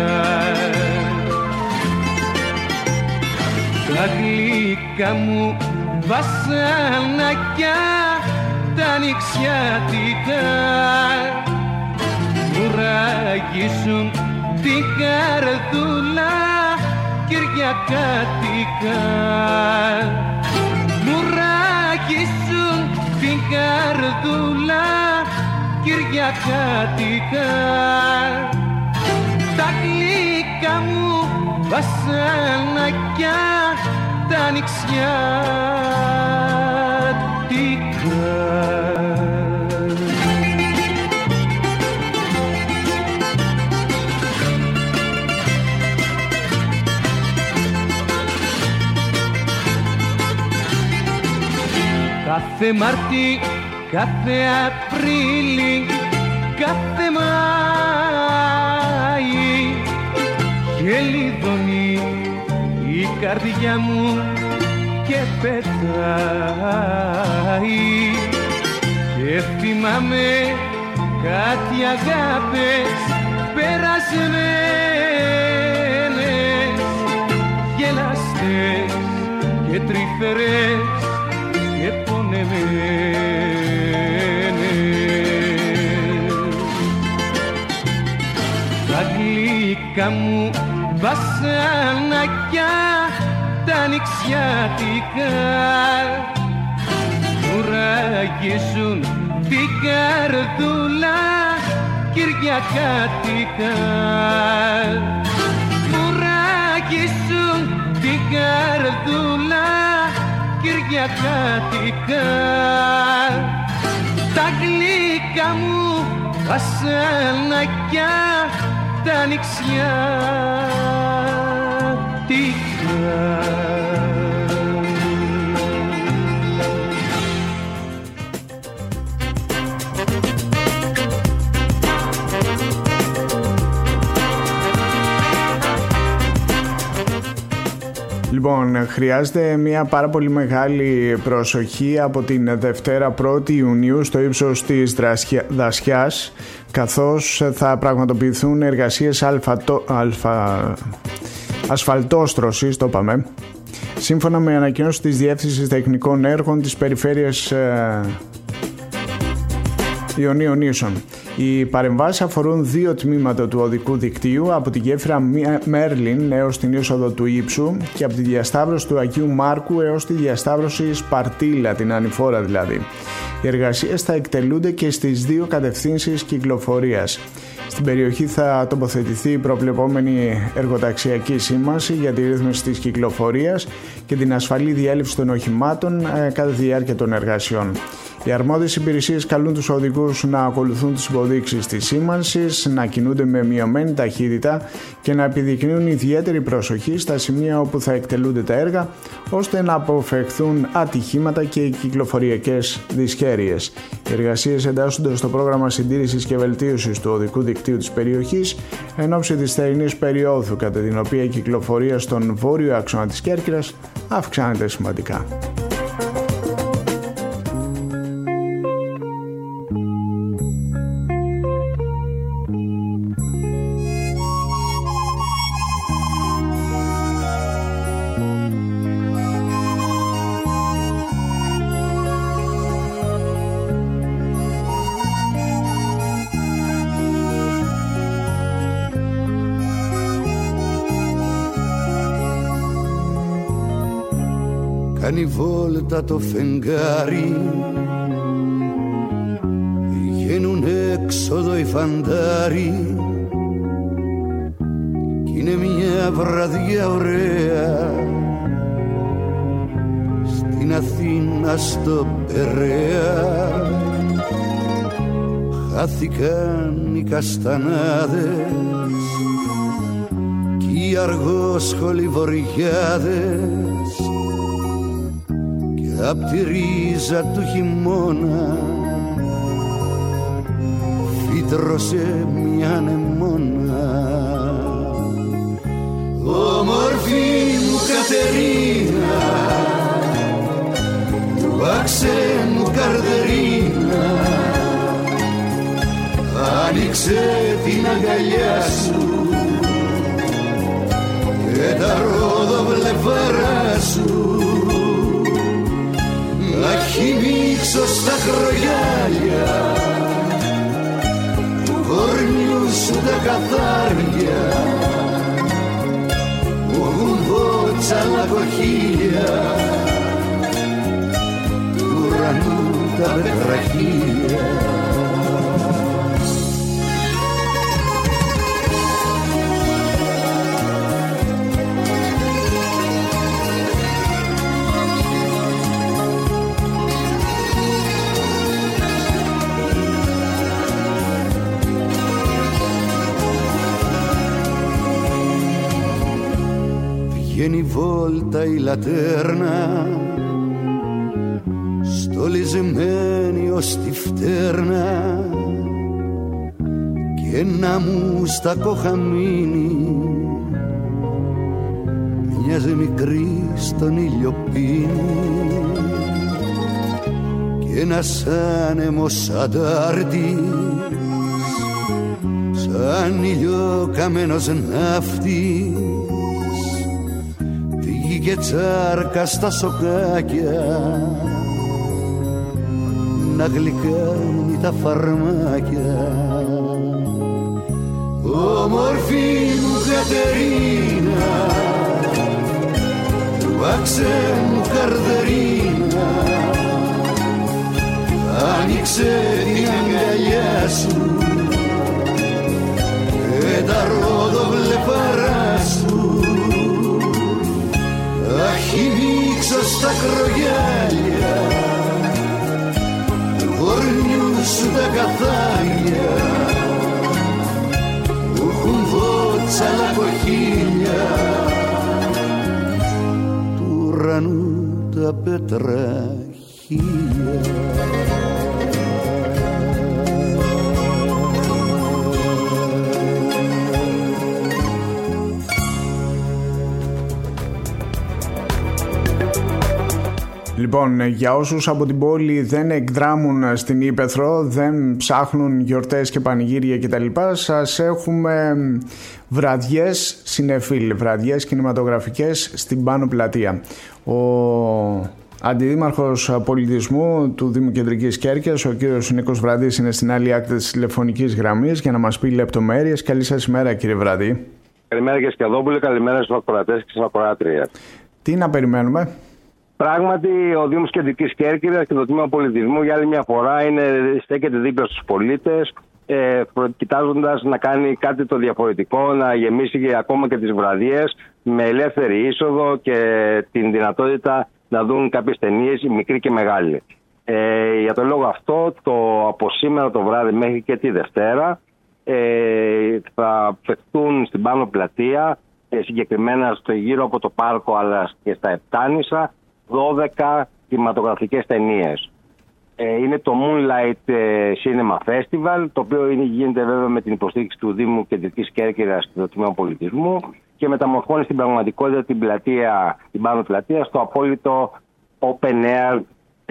[SPEAKER 3] Τα γλυκά μου βασανάκια τα νηξιάτικα μου ράγισουν την καρδούλα κυριακάτικα. Μου ράγισουν την καρδούλα κυριακάτικα. Τα γλυκά μου βασανάκια τα νηξιάτικα. Κάθε Μάρτι, κάθε Απρίλη, κάθε Μάη, γελιδώνει η καρδιά μου και πετάει. Και θυμάμαι κάτι αγάπες περασμένες, γελαστές και τρυφερές και πονεμένες. Τα γλυκά μου βασανάκια τα νηξιάτικα μου ραγίζουν την καρδούλα κυριακάτικα. Μου ραγίζουν την καρδούλα κυριακάτικα. Τα γλυκά μου βασανάκια τα νηξιάτικα.
[SPEAKER 2] Λοιπόν, χρειάζεται μια πάρα πολύ μεγάλη προσοχή από την Δευτέρα 1η Ιουνίου στο ύψος της Δασιάς, καθώς θα πραγματοποιηθούν εργασίες ασφαλτόστρωσης, το είπαμε, σύμφωνα με ανακοίνωση της Διεύθυνσης Τεχνικών Έργων της Περιφέρειας Ιωνίων Νήσων. Οι παρεμβάσεις αφορούν 2 τμήματα του οδικού δικτύου, από τη γέφυρα Μέρλιν έως την είσοδο του Ήψου και από τη διασταύρωση του Αγίου Μάρκου έως τη διασταύρωση Σπαρτίλα, την ανηφόρα δηλαδή. Οι εργασίες θα εκτελούνται και στις 2 κατευθύνσεις κυκλοφορίας. Στην περιοχή θα τοποθετηθεί η προβλεπόμενη εργοταξιακή σήμανση για τη ρύθμιση της κυκλοφορίας και την ασφαλή διέλευση των οχημάτων κατά τη διάρκεια των εργασιών. Οι αρμόδιες υπηρεσίες καλούν τους οδηγούς να ακολουθούν τις υποδείξεις της σήμανσης, να κινούνται με μειωμένη ταχύτητα και να επιδεικνύουν ιδιαίτερη προσοχή στα σημεία όπου θα εκτελούνται τα έργα, ώστε να αποφευχθούν ατυχήματα και κυκλοφοριακές δυσχέρειες. Οι εργασίες εντάσσονται στο πρόγραμμα συντήρησης και βελτίωσης του οδικού δικτύου της περιοχής εν ώψη της θερινής περίοδου, κατά την οποία η κυκλοφορία στον βόρειο άξονα της Κέρκυρας αυξάνεται σημαντικά.
[SPEAKER 8] Κάνει βόλτα το φεγγάρι, βγαίνουν έξοδο οι φαντάροι κι είναι μια βραδιά ωραία στην Αθήνα στο Περαία. Χάθηκαν οι καστανάδες κι οι αργόσχολοι βοριάδες απ' τη ρίζα του χειμώνα φύτρωσε μια ανεμόνα. Όμορφη μου Κατερίνα, βάξε μου καρδερίνα, άνοιξε την αγκαλιά σου και τα ρόδοβλεφαρά σου να χυμίξω στα κρογιάλια του κορμιού σου τα καθάρια που έχουν βότσαλα κοχύλια του ουρανού τα πετραχύλια. Βγαίνει βόλτα η λατέρνα, στολισμένη στη φτέρνα και ένα μουστακό χαμίνι μοιάζει μικρή στον ήλιο πίνει και ένας άνεμος αντάρτης σαν ήλιο-καμένος ναύτης βγήκε τσάρκα στα σοκάκια να γλυκάνει τα φαρμάκια. Όμορφη μου Κατερίνα, βάξε μου καρδερίνα, άνοιξε την αγκαλιά σου και τα ρόδοβλεφαρά σου, αχινίξω στα κρογιάλια του γορνιού σου τα καθάλια που έχουν βότσαλα κοχύλια του ουρανού τα πετραχίλια.
[SPEAKER 2] Λοιπόν, για όσους από την πόλη δεν εκδράμουν στην Ύπαιθρο, δεν ψάχνουν γιορτές και πανηγύρια κτλ., σας έχουμε βραδιές συνεφίλ, βραδιές κινηματογραφικές στην Πάνω Πλατεία. Ο Αντιδήμαρχος Πολιτισμού του Δήμου Κεντρικής Κέρκυρας, ο κύριος Νίκος Βραδής, είναι στην άλλη άκρη της τηλεφωνικής γραμμής για να μας πει λεπτομέρειες. Καλή σας ημέρα, κύριε Βραδή.
[SPEAKER 9] Καλημέρα κύριε Σκιαδόπουλε, καλημέρα στους ακροατές και στις ακροάτριες.
[SPEAKER 2] Τι να περιμένουμε?
[SPEAKER 9] Πράγματι, ο Δήμος Κεντρικής Κέρκυρας και το Τμήμα Πολιτισμού για άλλη μια φορά στέκεται δίπλα στους πολίτες, κοιτάζοντας να κάνει κάτι το διαφορετικό, να γεμίσει ακόμα και τις βραδιές με ελεύθερη είσοδο και την δυνατότητα να δουν κάποιες ταινίες, μικρή και μεγάλη. Για τον λόγο αυτό, από σήμερα το βράδυ μέχρι και τη Δευτέρα, θα φεχτούν στην Πάνω Πλατεία, συγκεκριμένα στο γύρω από το πάρκο αλλά και στα Επτάνησα, 12 κινηματογραφικές ταινίες. Είναι το Moonlight Cinema Festival, το οποίο γίνεται βέβαια με την υποστήριξη του Δήμου Κεντρικής Κέρκυρας και του Τμήμα Πολιτισμού και μεταμορφώνει στην πραγματικότητα την Πάνω Πλατεία στο απόλυτο open air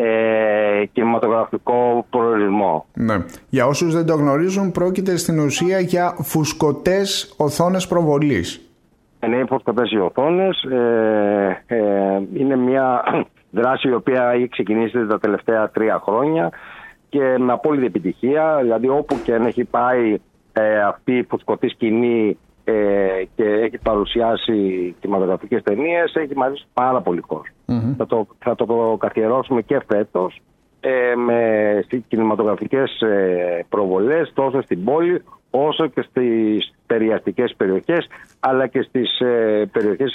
[SPEAKER 9] κινηματογραφικό προορισμό.
[SPEAKER 2] Ναι. Για όσους δεν το γνωρίζουν, πρόκειται στην ουσία για φουσκωτές οθόνες προβολής.
[SPEAKER 9] Είναι φουσκωτές οι οθόνες. Είναι μια δράση η οποία έχει ξεκινήσει τα τελευταία 3 χρόνια και με απόλυτη επιτυχία. Δηλαδή όπου και αν έχει πάει αυτή η φουσκωτή σκηνή και έχει παρουσιάσει κινηματογραφικές ταινίες, έχει μαζίσει πάρα πολύ κόσμο. Θα το καθιερώσουμε και φέτος με κινηματογραφικές προβολές τόσο στην πόλη όσο και στις περιαστικές περιοχές, αλλά και στις περιοχές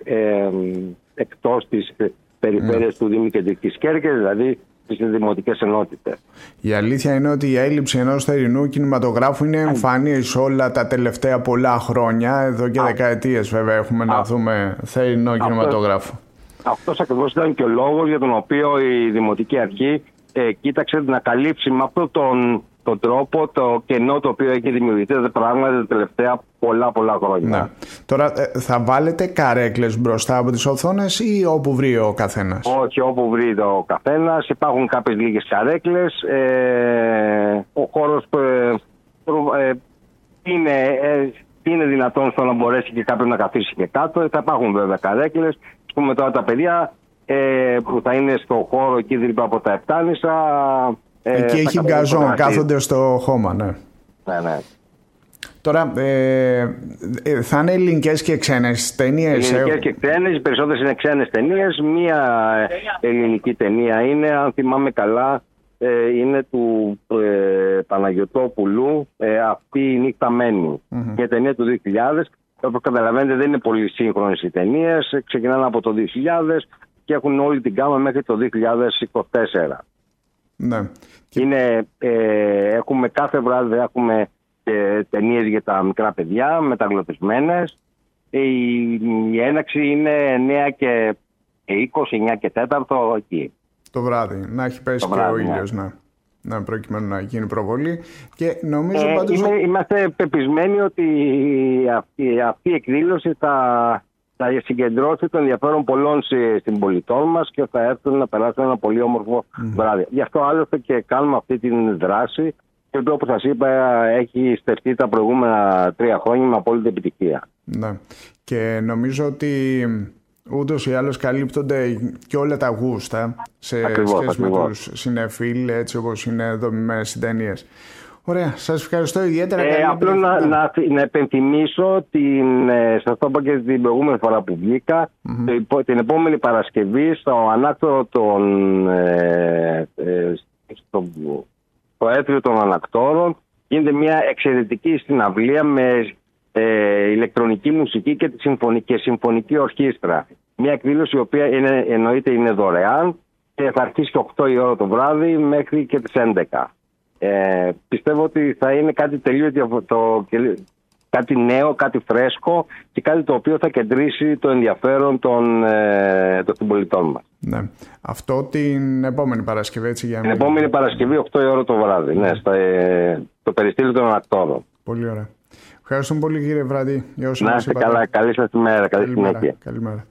[SPEAKER 9] εκτός της περιφέρειας του Δήμου Κεντρικής Κέρκυρας, δηλαδή στις δημοτικές ενότητες.
[SPEAKER 2] Η αλήθεια είναι ότι η έλλειψη ενός θερινού κινηματογράφου είναι εμφανής όλα τα τελευταία πολλά χρόνια. Εδώ και δεκαετίες βέβαια έχουμε να δούμε θερινό κινηματογράφο.
[SPEAKER 9] Αυτός ακριβώς ήταν και ο λόγος για τον οποίο η Δημοτική Αρχή κοίταξε να καλύψει με αυτόν τον τρόπο το κενό το οποίο έχει δημιουργηθεί πράγματι τα τελευταία πολλά χρόνια.
[SPEAKER 2] Ναι. Τώρα θα βάλετε καρέκλες μπροστά από τις οθόνες ή όπου βρει ο καθένας?
[SPEAKER 9] Όχι, όπου βρει ο καθένας. Υπάρχουν κάποιες λίγες καρέκλες. Ο χώρος είναι δυνατόν στο να μπορέσει και κάποιος να καθίσει και κάτω. Θα υπάρχουν βέβαια καρέκλες. Ας πούμε τώρα τα παιδιά που θα είναι στο χώρο εκεί δίπλα από τα Επτάνησα.
[SPEAKER 2] Εκεί έχει γκαζόν, κάθονται στο χώμα, ναι.
[SPEAKER 9] Ναι.
[SPEAKER 2] Τώρα, θα είναι ελληνικές και ξένες ταινίες?
[SPEAKER 9] Ελληνικές και ξένες, οι περισσότερες είναι ξένες ταινίες. Μία ελληνική ταινία είναι, αν θυμάμαι καλά, είναι του Παναγιωτόπουλου, αυτή η νύχτα μένει. Μια ταινία του 2000. Όπως καταλαβαίνετε δεν είναι πολύ σύγχρονες οι ταινίες. Ξεκινάνε από το 2000 και έχουν όλη την γάμα μέχρι το 2024. Ναι. Έχουμε κάθε βράδυ ταινίες για τα μικρά παιδιά μεταγλωτισμένες. Η έναξη είναι 9 και 20, 9 και 4 εκεί.
[SPEAKER 2] Το βράδυ, να έχει πέσει και ο ήλιος, ναι. προκειμένου να γίνει προβολή. Και νομίζω πάντως...
[SPEAKER 9] Είμαστε πεπισμένοι ότι αυτή η εκδήλωση θα συγκεντρώσει το ενδιαφέρον πολλών συμπολιτών μας και θα έρθουν να περάσουν ένα πολύ όμορφο βράδυ. Γι' αυτό άλλωστε και κάνουμε αυτή την δράση, και όπως σας είπα έχει στεφτεί τα προηγούμενα 3 χρόνια με απόλυτη επιτυχία.
[SPEAKER 2] Ναι. Και νομίζω ότι ούτως ή άλλως καλύπτονται και όλα τα γούστα σε σχέση με τους συνεφίλ, έτσι όπως είναι δομημένες οι ταινίες. Ωραία, σας ευχαριστώ ιδιαίτερα.
[SPEAKER 9] Απλώς να επενθυμίσω, σας το είπα και την προηγούμενη φορά που βγήκα, την επόμενη Παρασκευή στο ανάκτορο στο έθριο των Ανακτόρων γίνεται μια εξαιρετική συναυλία με ηλεκτρονική μουσική και συμφωνική ορχήστρα. Μια εκδήλωση η οποία εννοείται είναι δωρεάν και θα αρχίσει και 8 η ώρα το βράδυ μέχρι και τις 11. Πιστεύω ότι θα είναι κάτι τελείως κάτι νέο, κάτι φρέσκο και κάτι το οποίο θα κεντρήσει το ενδιαφέρον των συμπολιτών μας.
[SPEAKER 2] Ναι. Αυτό την επόμενη Παρασκευή, έτσι για
[SPEAKER 9] την επόμενη Παρασκευή 8 η ώρα το βράδυ, ναι, στο περιστήλιο των Ανακτόρων.
[SPEAKER 2] Πολύ ωραία. Ευχαριστούμε πολύ κύριε Βραντή.
[SPEAKER 9] Να είστε καλά, καλή σας ημέρα, καλή συνέχεια.
[SPEAKER 2] Καλημέρα.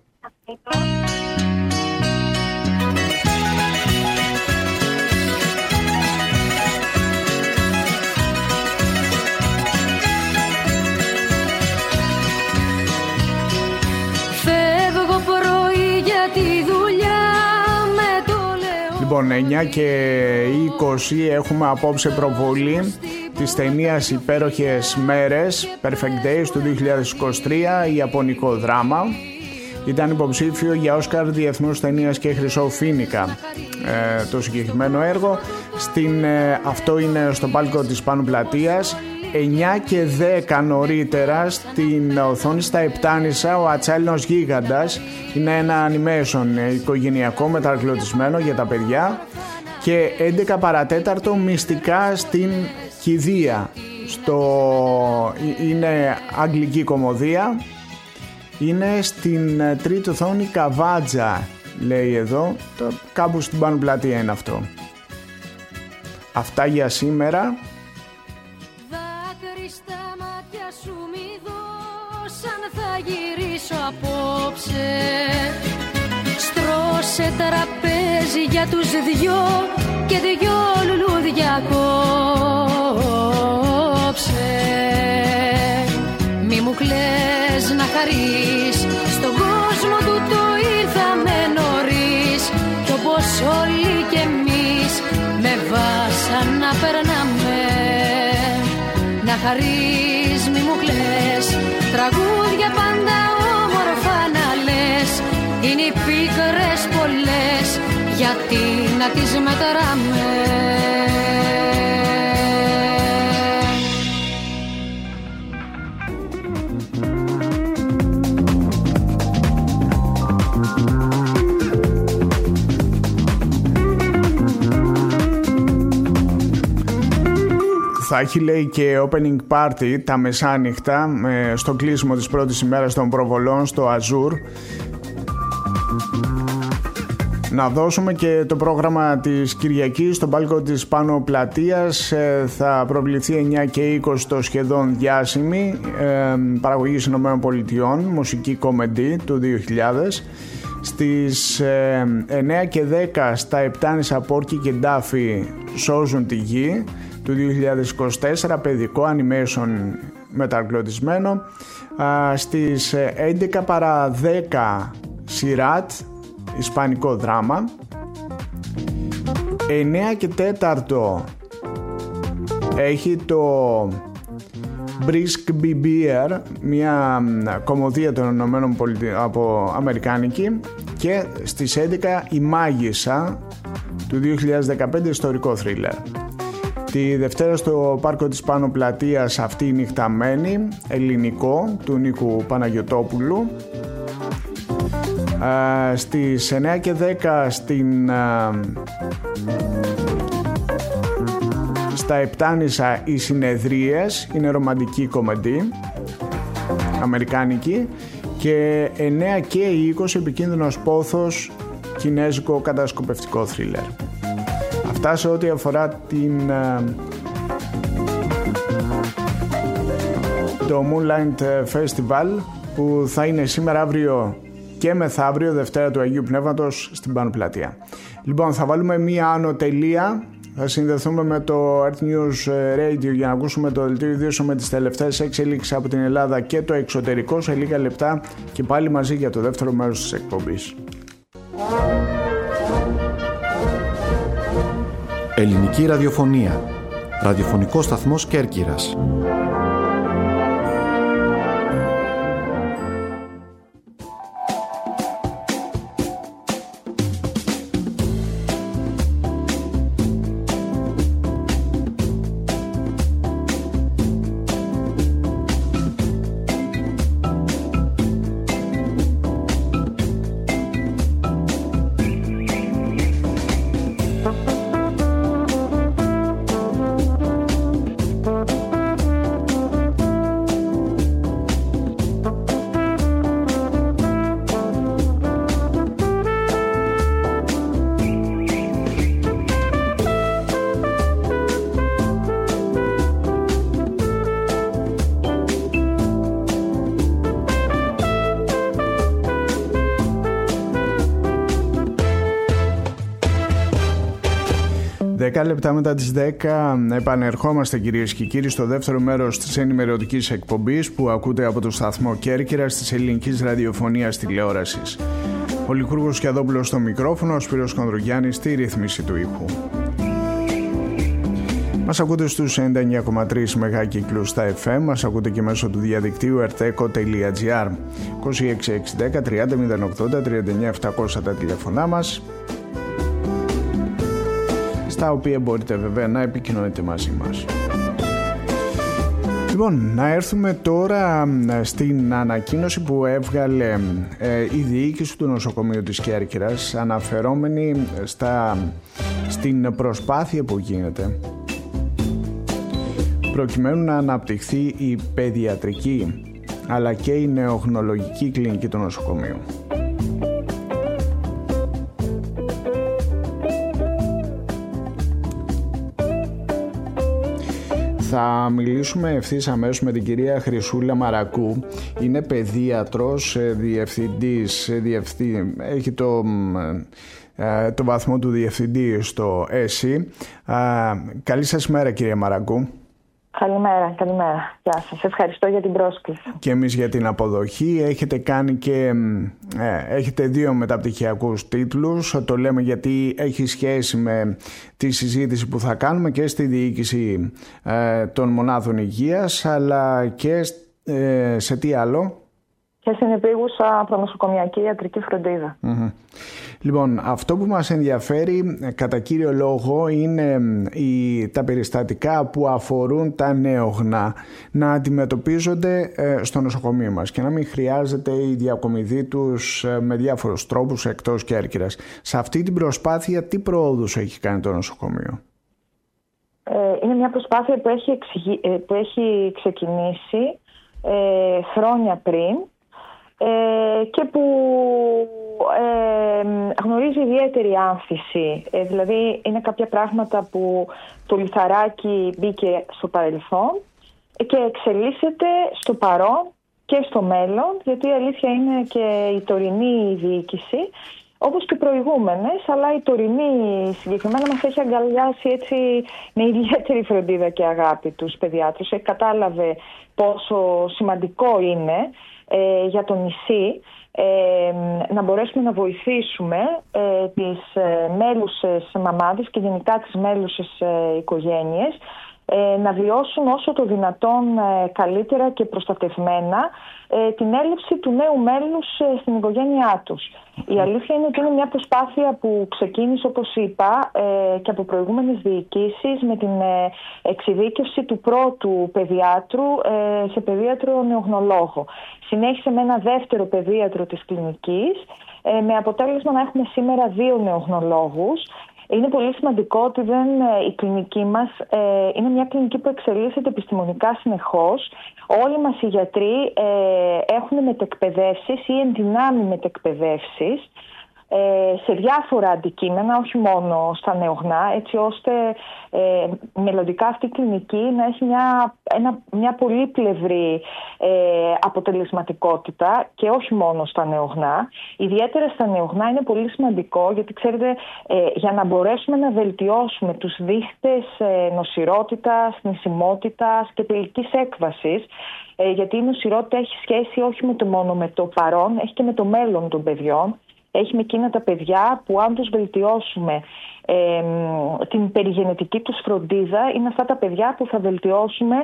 [SPEAKER 4] Φεύγω πρωί για τη δουλειά με το λέω.
[SPEAKER 2] Λοιπόν, 9 και 20 έχουμε απόψε προβολή της ταινίας «Υπέροχες μέρες», Perfect Days του 2023, ιαπωνικό δράμα. Ήταν υποψήφιο για Όσκαρ Διεθνούς Ταινίας και Χρυσό Φοίνικα το συγκεκριμένο έργο. Αυτό είναι στο πάλκο της Πάνω Πλατείας. 9 και 10 νωρίτερα στην οθόνη στα Επτάνησα ο Ατσάλινος Γίγαντας. Είναι ένα animation οικογενειακό μεταγλωτισμένο για τα παιδιά. Και 11 παρατέταρτο Μυστικά στην Κηδεία. Είναι αγγλική κομμωδία. Είναι στην τρίτη οθόνη Καβάτζα, λέει εδώ. Κάπου στην Πάνω Πλατεία είναι αυτό. Αυτά για σήμερα.
[SPEAKER 4] Δάκρυ στα μάτια σου μη δώσαν, θα γυρίσω απόψε. Στρώσε τραπέζι για τους δυο και 2 λουλούδια κόψε. Μη μου κλαις να χαρείς, στον κόσμο του το ήρθαμε νωρίς. Κι όπως όλοι κι εμείς με βάσανα περνάμε. Να χαρείς μη μου κλαις, τραγούδια πάντα όμορφα να λες. Είναι οι πίκρες πολλές, γιατί να τις μετράμε.
[SPEAKER 2] Θα έχει, λέει, και opening party τα μεσάνυχτα στο κλείσιμο της πρώτης ημέρας των προβολών στο Αζούρ. Να δώσουμε και το πρόγραμμα της Κυριακής στον πάλκο της Πάνω Πλατείας. Θα προβληθεί 9 και 20 το σχεδόν διάσημη παραγωγής Ηνωμένων Πολιτειών, μουσική κομμεντή του 2000. Στις 9 και 10 στα Επτάνησα Πόρκι και Ντάφη σώζουν τη γη του 2024, παιδικό animation μεταγλωτισμένο. Στις 11 παρά 10 Σιράτ, ισπανικό δράμα. 9 και 4 έχει το Brisk Beer, μια κομμωδία των Ηνωμένων Πολιτειών από αμερικάνικη. Και στις 11 η Μάγισσα του 2015, ιστορικό θρίλερ. Τη Δευτέρα στο πάρκο της Πάνω Πλατείας Αυτή η νυχταμένη, ελληνικό, του Νίκου Παναγιωτόπουλου. Στις 9 και 10 στα Επτάνησα οι Συνεδρίες, είναι ρομαντική κομμεντή αμερικάνικη. Και 9 και 20 Επικίνδυνος Πόθος, κινέζικο κατασκοπευτικό θρίλερ. Αυτά σε ό,τι αφορά το Moonlight Festival, που θα είναι σήμερα, αύριο και μεθαύριο, Δευτέρα του Αγίου Πνεύματος, στην Πάνω Πλατεία. Λοιπόν, θα βάλουμε μία άνω τελεία. Θα συνδεθούμε με το Earth News Radio για να ακούσουμε το δελτίο ειδήσεων με τις τελευταίες εξελίξεις από την Ελλάδα και το εξωτερικό σε λίγα λεπτά και πάλι μαζί για το δεύτερο μέρος της εκπομπής.
[SPEAKER 1] Ελληνική ραδιοφωνία. Ραδιοφωνικός σταθμός Κέρκυρας.
[SPEAKER 2] Λεπτά μετά τις 10 επανερχόμαστε, κυρίες και κύριοι, στο δεύτερο μέρος της ενημερωτικής εκπομπής που ακούτε από το σταθμό Κέρκυρας της Ελληνικής Ραδιοφωνίας Τηλεόρασης. Ο Λιχούργος Κιαδόπουλος στο μικρόφωνο, ο Σπύρος Κονδρογιάννης στη ρύθμιση του ήχου. Μας ακούτε στους 99,3 μεγάκυκλους στα FM, μας ακούτε και μέσω του διαδικτύου erteco.gr. 26 610 30 080 39 700 τα τηλεφωνά μας, στα οποία μπορείτε βέβαια να επικοινωνείτε μαζί μας. Λοιπόν, να έρθουμε τώρα στην ανακοίνωση που έβγαλε η διοίκηση του νοσοκομείου της Κέρκυρας, αναφερόμενη στην προσπάθεια που γίνεται προκειμένου να αναπτυχθεί η παιδιατρική αλλά και η νεογνολογική κλινική του νοσοκομείου. Θα μιλήσουμε ευθύς αμέσως με την κυρία Χρυσούλα Μαρακού. Είναι παιδίατρος, διευθυντής, έχει το βαθμό του διευθυντή στο ΕΣΥ. Καλή σας μέρα, κυρία Μαρακού.
[SPEAKER 10] Καλημέρα. Γεια σας. Ευχαριστώ για την πρόσκληση.
[SPEAKER 2] Και εμείς για την αποδοχή. Έχετε κάνει και έχετε 2 μεταπτυχιακούς τίτλους. Το λέμε γιατί έχει σχέση με τη συζήτηση που θα κάνουμε και στη διοίκηση των μονάδων υγείας, αλλά και σε τι άλλο?
[SPEAKER 10] Και στην επίγουσα προνοσοκομιακή ιατρική φροντίδα.
[SPEAKER 2] Mm-hmm. Λοιπόν, αυτό που μας ενδιαφέρει κατά κύριο λόγο είναι τα περιστατικά που αφορούν τα νέογνα να αντιμετωπίζονται στο νοσοκομείο μας και να μην χρειάζεται η διακομιδή τους με διάφορους τρόπους εκτός Κέρκυρας. Σε αυτή την προσπάθεια τι προόδους έχει κάνει το νοσοκομείο?
[SPEAKER 10] Είναι μια προσπάθεια που έχει ξεκινήσει χρόνια πριν και που γνωρίζει ιδιαίτερη άνθηση. Δηλαδή είναι κάποια πράγματα που το λιθαράκι μπήκε στο παρελθόν και εξελίσσεται στο παρόν και στο μέλλον, γιατί η αλήθεια είναι και η τωρινή διοίκηση, όπως και οι προηγούμενες, αλλά η τωρινή συγκεκριμένα μας έχει αγκαλιάσει έτσι με ιδιαίτερη φροντίδα και αγάπη τους παιδιάτρους. Κατάλαβε πόσο σημαντικό είναι για το νησί να μπορέσουμε να βοηθήσουμε τις μέλουσες μαμάδες και γενικά τις μέλουσες οικογένειες να βιώσουν όσο το δυνατόν καλύτερα και προστατευμένα την έλευση του νέου μέλους στην οικογένειά τους. Η αλήθεια είναι ότι είναι μια προσπάθεια που ξεκίνησε, όπως είπα, και από προηγούμενες διοικήσεις με την εξειδίκευση του πρώτου παιδιάτρου σε παιδίατρο νεογνολόγο. Συνέχισε με ένα δεύτερο παιδίατρο της κλινικής, με αποτέλεσμα να έχουμε σήμερα 2 νεογνολόγους. Είναι πολύ σημαντικό ότι η κλινική μας είναι μια κλινική που εξελίσσεται επιστημονικά συνεχώς. Όλοι μας οι γιατροί έχουν μετεκπαιδεύσεις ή εν δυνάμει μετεκπαιδεύσεις σε διάφορα αντικείμενα, όχι μόνο στα νεογνά, έτσι ώστε μελλοντικά αυτή η κλινική να έχει μια πολύπλευρη αποτελεσματικότητα και όχι μόνο στα νεογνά. Ιδιαίτερα στα νεογνά είναι πολύ σημαντικό, γιατί ξέρετε, για να μπορέσουμε να βελτιώσουμε τους δείχτες νοσηρότητας, νησιμότητας και τελικής έκβασης, γιατί η νοσηρότητα έχει σχέση όχι μόνο με το παρόν, έχει και με το μέλλον των παιδιών. Έχει με εκείνα τα παιδιά που αν τους βελτιώσουμε την περιγενετική τους φροντίδα, είναι αυτά τα παιδιά που θα βελτιώσουμε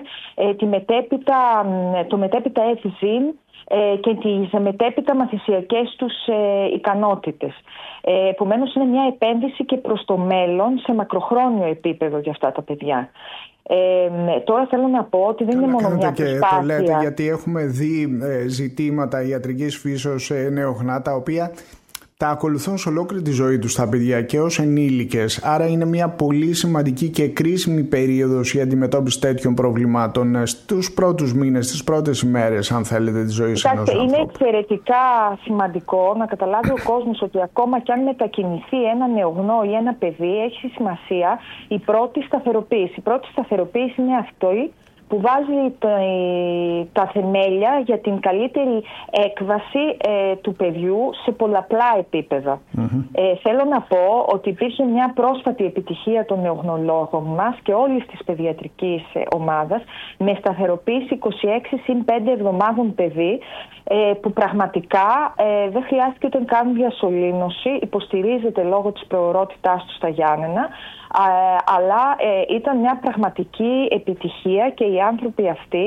[SPEAKER 10] το μετέπειτα ευζήν και τις μετέπειτα μαθησιακές τους ικανότητες. Επομένως είναι μια επένδυση και προς το μέλλον σε μακροχρόνιο επίπεδο για αυτά τα παιδιά. Τώρα θέλω να πω ότι δεν είναι μόνο μια προσπάθεια.
[SPEAKER 2] Το λέτε γιατί έχουμε δει ζητήματα ιατρικής φύσεως σε νεογνά τα οποία τα ακολουθούν σε ολόκληρη τη ζωή τους τα παιδιά και ως ενήλικες. Άρα είναι μια πολύ σημαντική και κρίσιμη περίοδος η αντιμετώπιση τέτοιων προβλημάτων στους πρώτους μήνες, στις πρώτες ημέρες, αν θέλετε, της ζωής ενός ανθρώπου. Είναι
[SPEAKER 10] εξαιρετικά σημαντικό να καταλάβει ο κόσμος ότι ακόμα κι αν μετακινηθεί ένα νεογνώ ή ένα παιδί, έχει σημασία η πρώτη σταθεροποίηση. Η πρώτη σταθεροποίηση είναι αυτή που βάζει τα θεμέλια για την καλύτερη έκβαση του παιδιού σε πολλαπλά επίπεδα. Θέλω να πω ότι υπήρχε μια πρόσφατη επιτυχία των νεογνωλόγων μας και όλης της παιδιατρικής ομάδας με σταθεροποίηση 26 συν 5 εβδομάδων παιδί, που πραγματικά δεν χρειάστηκε ούτε καν διασωλήνωση, υποστηρίζεται λόγω της προορότητάς του στα Γιάννενα, αλλά ήταν μια πραγματική επιτυχία και οι άνθρωποι αυτοί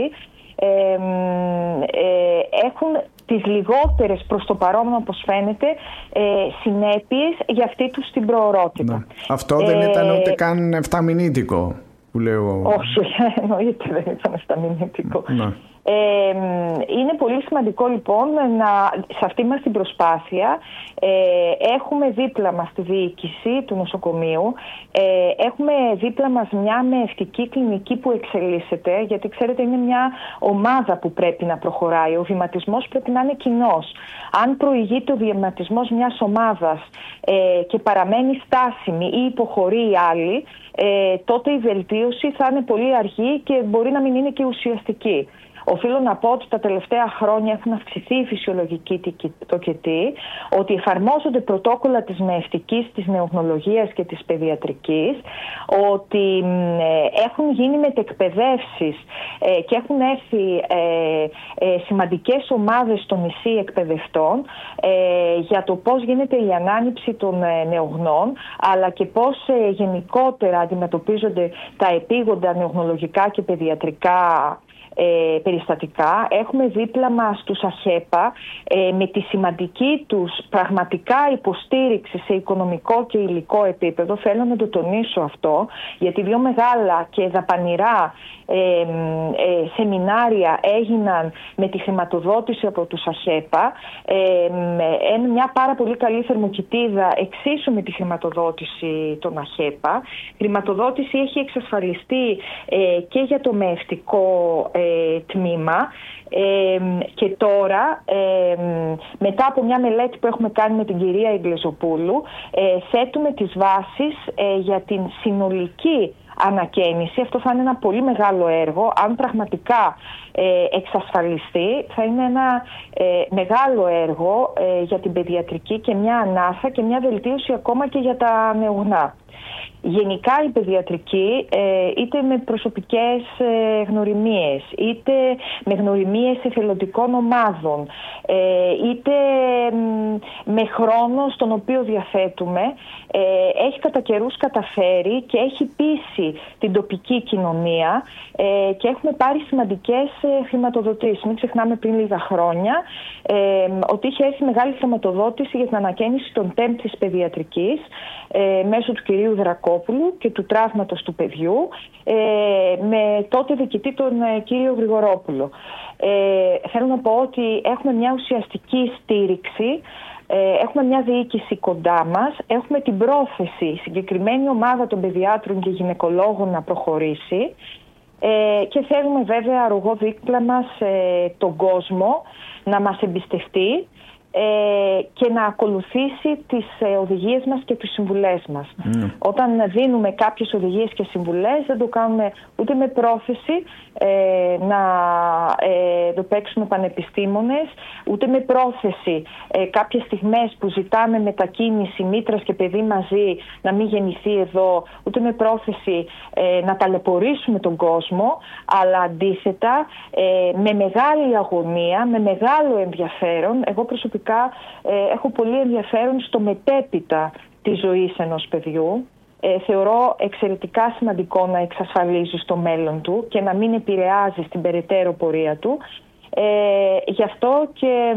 [SPEAKER 10] έχουν τις λιγότερες προς το παρόν, όπως φαίνεται, συνέπειες για αυτή τους την προορότητα.
[SPEAKER 2] Ναι. Αυτό δεν ήταν ούτε καν 7μηνύτικο που λέω.
[SPEAKER 10] Όχι, εννοείται δεν ήταν 7μηνύτικο. Ναι. Είναι πολύ σημαντικό λοιπόν σε αυτή μας την προσπάθεια έχουμε δίπλα μας τη διοίκηση του νοσοκομείου, έχουμε δίπλα μας μια μεευτική κλινική που εξελίσσεται, γιατί ξέρετε είναι μια ομάδα που πρέπει να προχωράει, ο βηματισμός πρέπει να είναι κοινός. Αν προηγείται ο βηματισμός μιας ομάδας και παραμένει στάσιμη ή υποχωρεί η άλλη, τότε η βελτίωση θα είναι πολύ αργή και μπορεί να μην είναι και ουσιαστική. Οφείλω να πω ότι τα τελευταία χρόνια έχουν αυξηθεί η φυσιολογική τοκετή, ότι εφαρμόζονται πρωτόκολλα της μεευτικής, της νεογνολογίας και της παιδιατρικής, ότι έχουν γίνει μετεκπαιδεύσεις και έχουν έρθει σημαντικές ομάδες στο νησί εκπαιδευτών για το πώς γίνεται η ανάνυψη των νεογνών, αλλά και πώς γενικότερα αντιμετωπίζονται τα επίγοντα νεογνολογικά και παιδιατρικά περιστατικά. Έχουμε δίπλα μας τους ΑΧΕΠΑ με τη σημαντική τους πραγματικά υποστήριξη σε οικονομικό και υλικό επίπεδο. Θέλω να το τονίσω αυτό, γιατί δύο μεγάλα και δαπανηρά σεμινάρια έγιναν με τη χρηματοδότηση από τους ΑΧΕΠΑ, μια πάρα πολύ καλή θερμοκοιτίδα εξίσου με τη χρηματοδότηση των ΑΧΕΠΑ. Χρηματοδότηση έχει εξασφαλιστεί και για το μεευτικό τμήμα, και τώρα μετά από μια μελέτη που έχουμε κάνει με την κυρία Ιγκλεζοπούλου, θέτουμε τις βάσεις για την συνολική ανακαίνιση. Αυτό θα είναι ένα πολύ μεγάλο έργο. Αν πραγματικά εξασφαλιστεί, θα είναι ένα μεγάλο έργο για την παιδιατρική και μια ανάσα και μια βελτίωση ακόμα και για τα νεογνά. Γενικά η παιδιατρική, είτε με προσωπικές γνωριμίες, είτε με γνωριμίες εθελοντικών ομάδων, είτε με χρόνο στον οποίο διαθέτουμε, έχει κατά καιρούς καταφέρει και έχει πείσει την τοπική κοινωνία και έχουμε πάρει σημαντικές χρηματοδοτήσεις. Μην ξεχνάμε πριν λίγα χρόνια ότι είχε έρθει μεγάλη χρηματοδότηση για την ανακαίνιση των ΤΕΜ της παιδιατρικής μέσω του κυρίου Δρακόπουλου και του τραύματος του παιδιού, με τότε διοικητή τον κύριο Γρηγορόπουλο. Θέλω να πω ότι έχουμε μια ουσιαστική στήριξη, έχουμε μια διοίκηση κοντά μας, έχουμε την πρόθεση η συγκεκριμένη ομάδα των παιδιάτρων και γυναικολόγων να προχωρήσει, και θέλουμε βέβαια αρρωγό δίπλα μας τον κόσμο να μας εμπιστευτεί και να ακολουθήσει τις οδηγίες μας και τις συμβουλές μας. Όταν δίνουμε κάποιες οδηγίες και συμβουλές, δεν το κάνουμε ούτε με πρόθεση να το παίξουμε πανεπιστήμονες, ούτε με πρόθεση κάποιες στιγμές που ζητάμε μετακίνηση μήτρας και παιδί μαζί να μην γεννηθεί εδώ, ούτε με πρόθεση να ταλαιπωρήσουμε τον κόσμο, αλλά αντίθετα με μεγάλη αγωνία, με μεγάλο ενδιαφέρον. Εγώ προσωπικά έχω πολύ ενδιαφέρον στο μετέπειτα της ζωής ενός παιδιού. Θεωρώ εξαιρετικά σημαντικό να εξασφαλίζει το μέλλον του και να μην επηρεάζει στην περαιτέρω πορεία του. Γι' αυτό και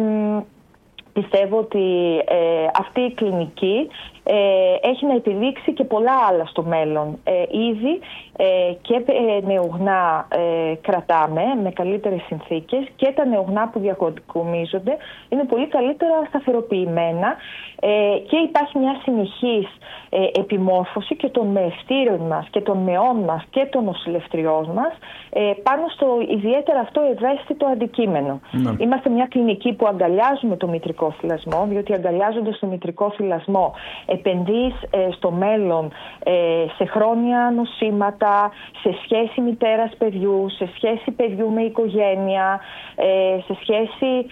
[SPEAKER 10] πιστεύω ότι αυτή η κλινική έχει να επιδείξει και πολλά άλλα στο μέλλον. Ήδη και νεογνά κρατάμε με καλύτερες συνθήκες και τα νεογνά που διακομίζονται είναι πολύ καλύτερα σταθεροποιημένα και υπάρχει μια συνεχής επιμόρφωση και των μεευτήρων μας και των μεών μας και των νοσηλευτριών μας πάνω στο ιδιαίτερα αυτό ευαίσθητο αντικείμενο. Είμαστε μια κλινική που αγκαλιάζουμε το μητρικό θυλασμό, διότι αγκαλιάζοντας το μητρικό θυλασμό επενδύεις στο μέλλον σε χρόνια νοσήματα, σε σχέση μητέρας παιδιού, σε σχέση παιδιού με οικογένεια, σε σχέση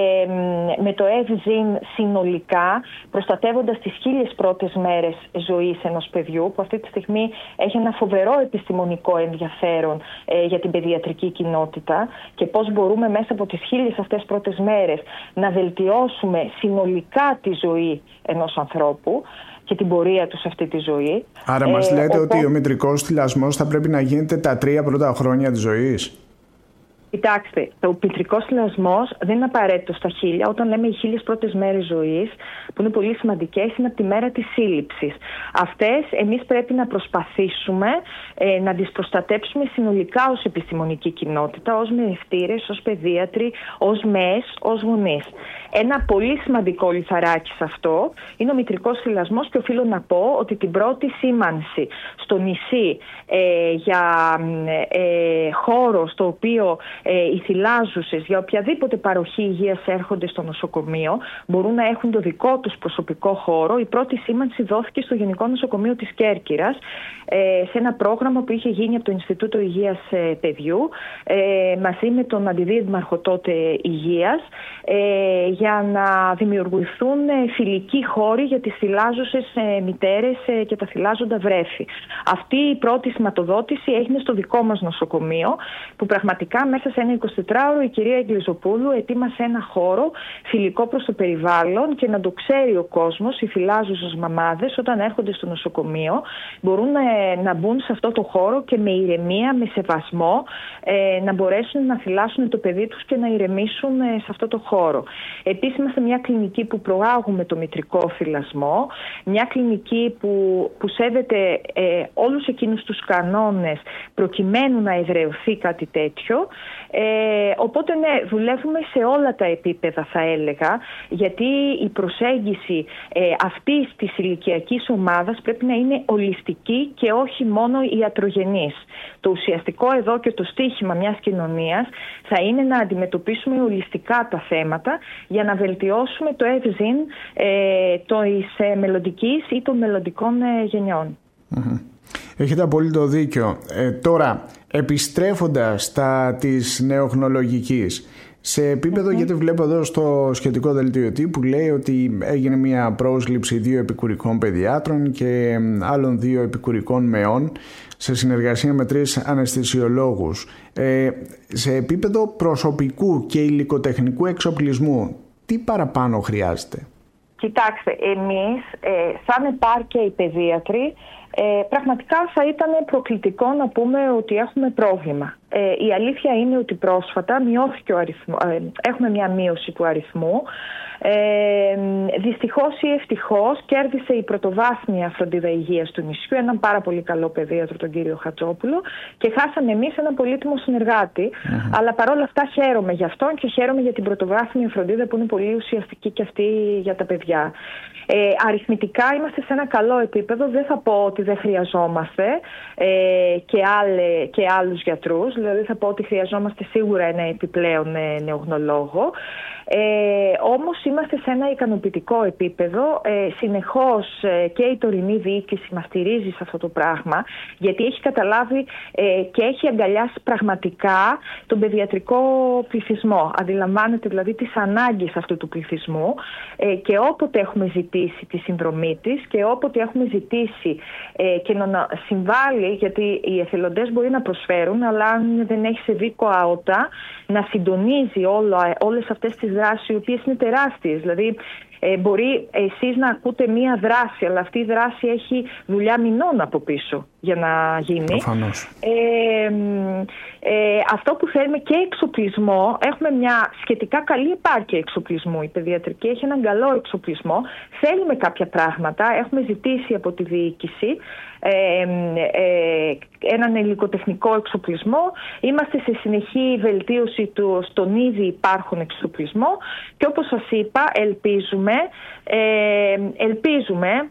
[SPEAKER 10] με το ευζήν συνολικά, προστατεύοντας τις 1000 πρώτες μέρες ζωής ενός παιδιού, που αυτή τη στιγμή έχει ένα φοβερό επιστημονικό ενδιαφέρον για την παιδιατρική κοινότητα και πώς μπορούμε μέσα από τις 1000 αυτές πρώτες μέρες να βελτιώσουμε συνολικά τη ζωή ενός ανθρώπου και την πορεία του σε αυτή τη ζωή.
[SPEAKER 2] Άρα μας λέτε ότι ο μητρικός θυλασμός θα πρέπει να γίνεται τα 3 πρώτα χρόνια της ζωής.
[SPEAKER 10] Κοιτάξτε, ο μητρικός θυλασμός δεν είναι απαραίτητο στα 1000. Όταν λέμε οι 1000 πρώτες μέρες ζωής, που είναι πολύ σημαντικές, είναι από τη μέρα της σύλληψης. Αυτές εμείς πρέπει να προσπαθήσουμε να τις προστατέψουμε συνολικά ως επιστημονική κοινότητα, ως μεευτήρες, ως παιδίατροι, ως ΜΕΣ, ως γονείς. Ένα πολύ σημαντικό λιθαράκι σε αυτό είναι ο μητρικός θυλασμός και οφείλω να πω ότι την πρώτη σήμανση στο νησί για χώρο στο οποίο οι θυλάζουσες για οποιαδήποτε παροχή υγείας έρχονται στο νοσοκομείο μπορούν να έχουν το δικό τους προσωπικό χώρο. Η πρώτη σήμανση δόθηκε στο Γενικό Νοσοκομείο της Κέρκυρας σε ένα πρόγραμμα που είχε γίνει από το Ινστιτούτο Υγείας Παιδιού μαζί με τον Αντιδήμαρχο τότε Υγείας για να δημιουργηθούν φιλικοί χώροι για τις θυλάζουσες μητέρες και τα θυλάζοντα βρέφη. Αυτή η πρώτη σηματοδότηση έγινε στο δικό μας νοσοκομείο, που πραγματικά μέσα σε ένα 24ωρο η κυρία Εγκλιζοπούλου ετοίμασε ένα χώρο φιλικό προς το περιβάλλον και να το ξέρει ο κόσμος, οι θυλάζουσες μαμάδες όταν έρχονται στο νοσοκομείο μπορούν να μπουν σε αυτό το χώρο και με ηρεμία, με σεβασμό να μπορέσουν να θυλάσουν το παιδί τους και να ηρεμήσουν σε αυτό το χώρο. Επίσης είμαστε μια κλινική που προάγουμε το μητρικό θυλασμό, μια κλινική που σέβεται όλους εκείνους τους κανόνες προκειμένου να εδραιωθεί κάτι τέτοιο. Οπότε ναι, δουλεύουμε σε όλα τα επίπεδα θα έλεγα, γιατί η προσέγγιση αυτής της ηλικιακής ομάδας πρέπει να είναι ολιστική και όχι μόνο ιατρογενής. Το ουσιαστικό εδώ και το στίχημα μιας κοινωνίας θα είναι να αντιμετωπίσουμε ολιστικά τα θέματα για να βελτιώσουμε το ευζήν της μελλοντικής ή των μελλοντικών γενιών.
[SPEAKER 2] Έχετε απόλυτο δίκιο. Τώρα, επιστρέφοντας στα της νεοχνολογικής, σε επίπεδο, γιατί βλέπω εδώ στο σχετικό δελτίο που λέει ότι έγινε μια πρόσληψη 2 επικουρικών παιδιάτρων και άλλων 2 επικουρικών μεών σε συνεργασία με 3 αναισθησιολόγους. Σε επίπεδο προσωπικού και υλικοτεχνικού εξοπλισμού, τι παραπάνω χρειάζεται?
[SPEAKER 10] Κοιτάξτε, εμείς σαν επάρκεια οι παιδίατροι πραγματικά θα ήταν προκλητικό να πούμε ότι έχουμε πρόβλημα. Η αλήθεια είναι ότι πρόσφατα μειώθηκε έχουμε μια μείωση του αριθμού. Δυστυχώς ή ευτυχώς κέρδισε η πρωτοβάθμια φροντίδα υγείας του νησιού έναν πάρα πολύ καλό παιδίατρο, τον κύριο Χατζόπουλο, και χάσαμε εμείς έναν πολύτιμο συνεργάτη. Αλλά παρόλα αυτά χαίρομαι για αυτόν και χαίρομαι για την πρωτοβάθμια φροντίδα που είναι πολύ ουσιαστική και αυτή για τα παιδιά. Αριθμητικά είμαστε σε ένα καλό επίπεδο. Δεν θα πω ότι ότι δεν χρειαζόμαστε και άλλους γιατρούς. Δηλαδή θα πω ότι χρειαζόμαστε σίγουρα ένα επιπλέον νεογνωλόγο. Όμως είμαστε σε ένα ικανοποιητικό επίπεδο. Συνεχώς και η τωρινή διοίκηση μας στηρίζει σε αυτό το πράγμα, γιατί έχει καταλάβει και έχει αγκαλιάσει πραγματικά τον παιδιατρικό πληθυσμό. Αντιλαμβάνεται δηλαδή τις ανάγκες αυτού του πληθυσμού και όποτε έχουμε ζητήσει τη συνδρομή της και όποτε έχουμε ζητήσει και να συμβάλλει, γιατί οι εθελοντές μπορεί να προσφέρουν, αλλά αν δεν έχει σε δίκο ΑΟΤΑ, να συντονίζει όλες αυτές τις δράσεις, οι οποίες είναι τεράστιες. Δηλαδή μπορεί εσείς να ακούτε μία δράση, αλλά αυτή η δράση έχει δουλειά μηνών από πίσω για να γίνει. Αυτό που θέλουμε και εξοπλισμό, έχουμε μια σχετικά καλή επάρκεια εξοπλισμού. Η παιδιατρική έχει έναν καλό εξοπλισμό. Θέλουμε κάποια πράγματα, έχουμε ζητήσει από τη διοίκηση έναν υλικοτεχνικό εξοπλισμό. Είμαστε σε συνεχή βελτίωση στον ήδη υπάρχον εξοπλισμό και όπως σας είπα ελπίζουμε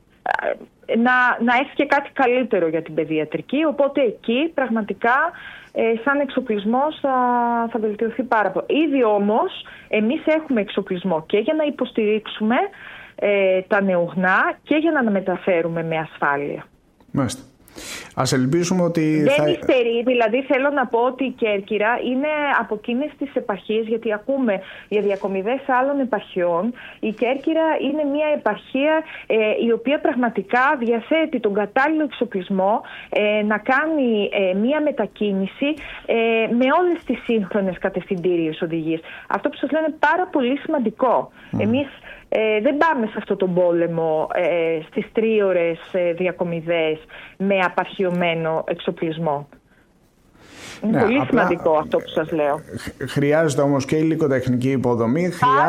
[SPEAKER 10] να έχει και κάτι καλύτερο για την παιδιατρική, οπότε εκεί πραγματικά σαν εξοπλισμός θα βελτιωθεί πάρα πολύ. Ήδη όμως εμείς έχουμε εξοπλισμό και για να υποστηρίξουμε τα νεογνά και για να μεταφέρουμε με ασφάλεια.
[SPEAKER 2] Μάλιστα. Ας ελπίσουμε ότι
[SPEAKER 10] δεν υστερεί, δηλαδή θέλω να πω ότι η Κέρκυρα είναι από εκείνες τις επαρχίες, γιατί ακούμε για διακομιδές άλλων επαρχιών. Η Κέρκυρα είναι μια επαρχία η οποία πραγματικά διαθέτει τον κατάλληλο εξοπλισμό να κάνει μια μετακίνηση με όλες τις σύγχρονες κατευθυντήριες οδηγίες. Αυτό που σας λέω είναι πάρα πολύ σημαντικό. Εμείς δεν πάμε σε αυτό τον πόλεμο στις 3 ώρες διακομιδές με απαρχιωμένο εξοπλισμό. Είναι πολύ σημαντικό αυτό που σας λέω.
[SPEAKER 2] Χρειάζεται όμως και υλικοτεχνική υποδομή,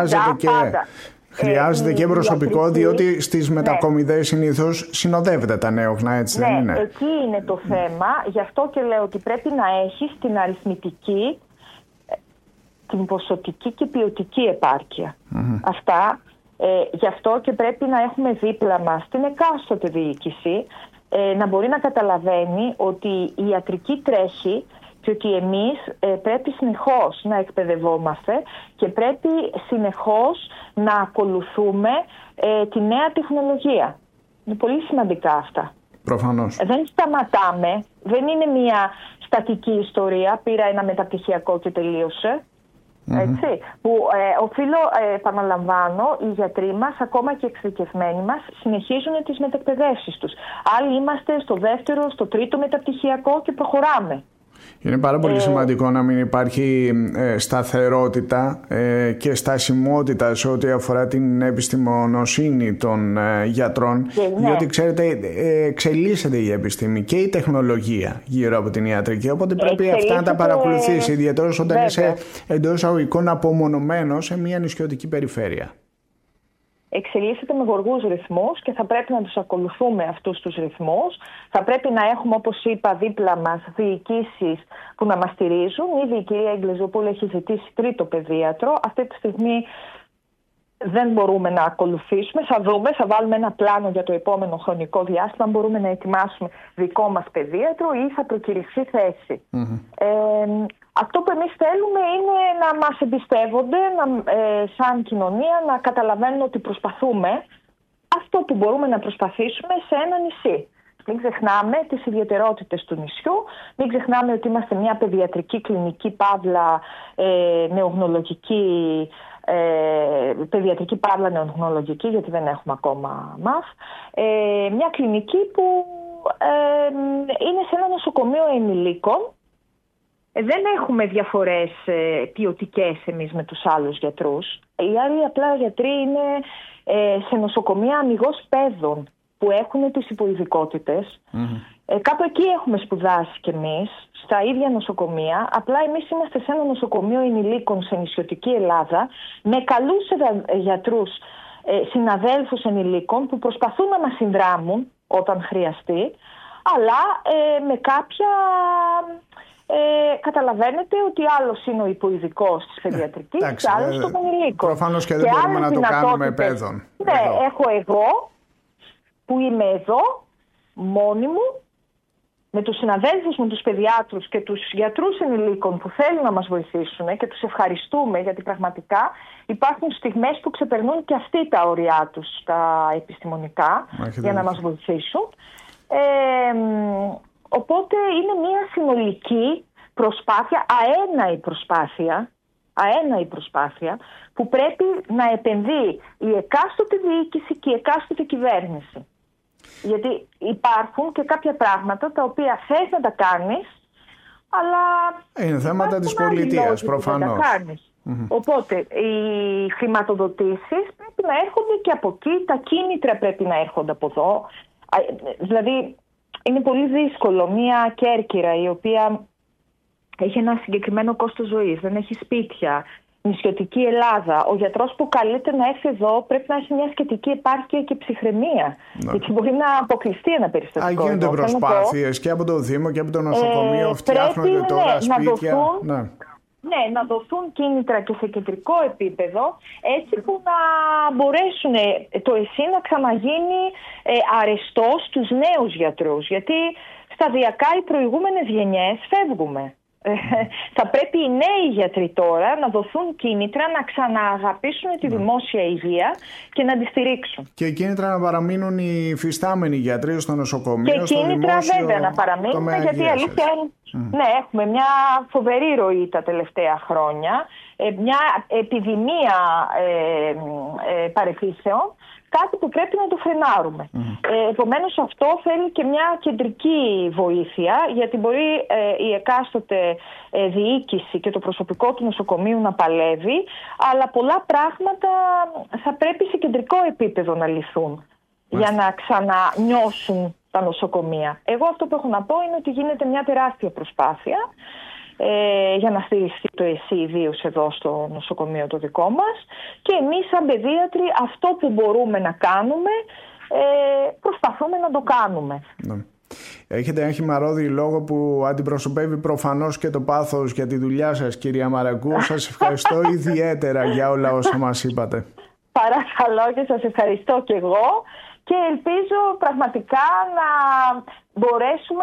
[SPEAKER 2] χρειάζεται και προσωπικό, διότι στις μετακομιδές συνήθως συνοδεύεται τα νεογνά, έτσι δεν είναι?
[SPEAKER 10] Εκεί είναι το θέμα. Γι' αυτό και λέω ότι πρέπει να έχεις την αριθμητική, την ποσοτική και ποιοτική επάρκεια. Αυτά. Γι' αυτό και πρέπει να έχουμε δίπλα μας την εκάστοτε διοίκηση, να μπορεί να καταλαβαίνει ότι η ιατρική τρέχει και ότι εμείς πρέπει συνεχώς να εκπαιδευόμαστε και πρέπει συνεχώς να ακολουθούμε τη νέα τεχνολογία. Είναι πολύ σημαντικά αυτά.
[SPEAKER 2] Προφανώς.
[SPEAKER 10] Δεν σταματάμε, δεν είναι μια στατική ιστορία, πήρα ένα μεταπτυχιακό και τελείωσε. Έτσι, που οφείλω, επαναλαμβάνω, οι γιατροί μας, ακόμα και εξειδικευμένοι μας, συνεχίζουν τις μετεκπαιδεύσεις τους. Άλλοι είμαστε στο 2ο, στο 3ο μεταπτυχιακό και προχωράμε.
[SPEAKER 2] Είναι πάρα πολύ σημαντικό να μην υπάρχει σταθερότητα και στασιμότητα σε ό,τι αφορά την επιστημονοσύνη των γιατρών, διότι ξέρετε εξελίσσεται η επιστήμη και η τεχνολογία γύρω από την ιατρική, οπότε πρέπει αυτά να τα παρακολουθήσει, ιδιαίτερα όταν είσαι εντός εισαγωγικών απομονωμένος σε μια νησιωτική περιφέρεια.
[SPEAKER 10] Εξελίσσεται με γοργούς ρυθμούς και θα πρέπει να τους ακολουθούμε αυτούς τους ρυθμούς. Θα πρέπει να έχουμε, όπως είπα, δίπλα μας διοικήσεις που να μας στηρίζουν. Ήδη η κυρία Εγκλεζοπούλου έχει ζητήσει 3ο παιδίατρο. Αυτή τη στιγμή δεν μπορούμε να ακολουθήσουμε. Θα δούμε, θα βάλουμε ένα πλάνο για το επόμενο χρονικό διάστημα. Αν μπορούμε να ετοιμάσουμε δικό μας παιδίατρο ή θα προκηρυχθεί θέση. Αυτό που εμείς θέλουμε είναι να μας εμπιστεύονται σαν κοινωνία, να καταλαβαίνουν ότι προσπαθούμε αυτό που μπορούμε να προσπαθήσουμε σε ένα νησί. Μην ξεχνάμε τις ιδιαιτερότητες του νησιού, μην ξεχνάμε ότι είμαστε μια παιδιατρική κλινική παύλα νεογνολογική, παιδιατρική παύλα νεογνολογική, γιατί δεν έχουμε ακόμα ΜΑΦ, μια κλινική που είναι σε ένα νοσοκομείο ενηλίκων. Δεν έχουμε διαφορές ποιοτικές εμείς με τους άλλους γιατρούς. Οι άλλοι απλά γιατροί είναι σε νοσοκομεία αμιγώς παιδών που έχουν τις υποειδικότητες. Κάπου εκεί έχουμε σπουδάσει κι εμείς, στα ίδια νοσοκομεία. Απλά εμείς είμαστε σε ένα νοσοκομείο ενηλίκων σε νησιωτική Ελλάδα με καλούς γιατρούς, συναδέλφους ενηλίκων που προσπαθούν να μας συνδράμουν όταν χρειαστεί, αλλά με κάποια... καταλαβαίνετε ότι άλλος είναι ο υποειδικός της παιδιατρικής και άλλος των ενηλίκων.
[SPEAKER 2] Προφανώς και δεν μπορούμε να το κάνουμε παιδών.
[SPEAKER 10] Ναι, έχω εγώ που είμαι εδώ μόνοι μου, με τους συναδέλφους μου, τους παιδιάτρους και τους γιατρούς ενηλίκων που θέλουν να μας βοηθήσουν και τους ευχαριστούμε, γιατί πραγματικά υπάρχουν στιγμές που ξεπερνούν και αυτοί τα όρια τους τα επιστημονικά για να μας βοηθήσουν. Οπότε είναι μια συνολική προσπάθεια, αέναη προσπάθεια που πρέπει να επενδύει η εκάστοτε διοίκηση και η εκάστοτε κυβέρνηση. Γιατί υπάρχουν και κάποια πράγματα τα οποία θες να τα κάνεις, αλλά
[SPEAKER 2] είναι θέματα της πολιτείας προφανώς.
[SPEAKER 10] Οπότε οι χρηματοδοτήσεις πρέπει να έρχονται και από εκεί, τα κίνητρα πρέπει να έρχονται από εδώ. Δηλαδή είναι πολύ δύσκολο μια Κέρκυρα η οποία έχει ένα συγκεκριμένο κόστος ζωής, δεν έχει σπίτια, νησιωτική Ελλάδα. Ο γιατρός που καλείται να έρθει εδώ πρέπει να έχει μια σχετική επάρκεια και ψυχραιμία. Γιατί μπορεί να αποκλειστεί ένα περιστατικό.
[SPEAKER 2] Γίνονται προσπάθειες και από το Δήμο και από το νοσοκομείο. Φτιάχνονται τώρα σπίτια.
[SPEAKER 10] Να δοθούν κίνητρα και σε κεντρικό επίπεδο, έτσι που να μπορέσουν το ΕΣΥ να ξαναγίνει αρεστό στους νέους γιατρούς. Γιατί σταδιακά οι προηγούμενες γενιές φεύγουμε. Θα πρέπει οι νέοι γιατροί τώρα να δοθούν κίνητρα να ξανααγαπήσουν τη δημόσια υγεία και να τη στηρίξουν. Και
[SPEAKER 2] κίνητρα να παραμείνουν οι φυστάμενοι γιατροί στο νοσοκομείο,
[SPEAKER 10] και
[SPEAKER 2] στο
[SPEAKER 10] κίνητρα
[SPEAKER 2] δημόσιο,
[SPEAKER 10] βέβαια να παραμείνουν, γιατί η αλήθεια είναι ναι, έχουμε μια φοβερή ροή τα τελευταία χρόνια, μια επιδημία παρεκκλήσεων, κάτι που πρέπει να το φρενάρουμε. Επομένως αυτό θέλει και μια κεντρική βοήθεια, γιατί μπορεί η εκάστοτε διοίκηση και το προσωπικό του νοσοκομείου να παλεύει, αλλά πολλά πράγματα θα πρέπει σε κεντρικό επίπεδο να λυθούν για να ξανανιώσουν τα νοσοκομεία. Εγώ αυτό που έχω να πω είναι ότι γίνεται μια τεράστια προσπάθεια για να στηριχθεί το ΕΣΥ, ιδίως εδώ στο νοσοκομείο το δικό μας, και εμείς σαν παιδίατροι αυτό που μπορούμε να κάνουμε προσπαθούμε να το κάνουμε.
[SPEAKER 2] Έχετε ένα χυμαρόδι λόγο που αντιπροσωπεύει προφανώς και το πάθος για τη δουλειά σας, κυρία Μαραγκού. Σας ευχαριστώ ιδιαίτερα για όλα όσα μας είπατε.
[SPEAKER 10] Παρακαλώ, και σας ευχαριστώ και εγώ, και ελπίζω πραγματικά να μπορέσουμε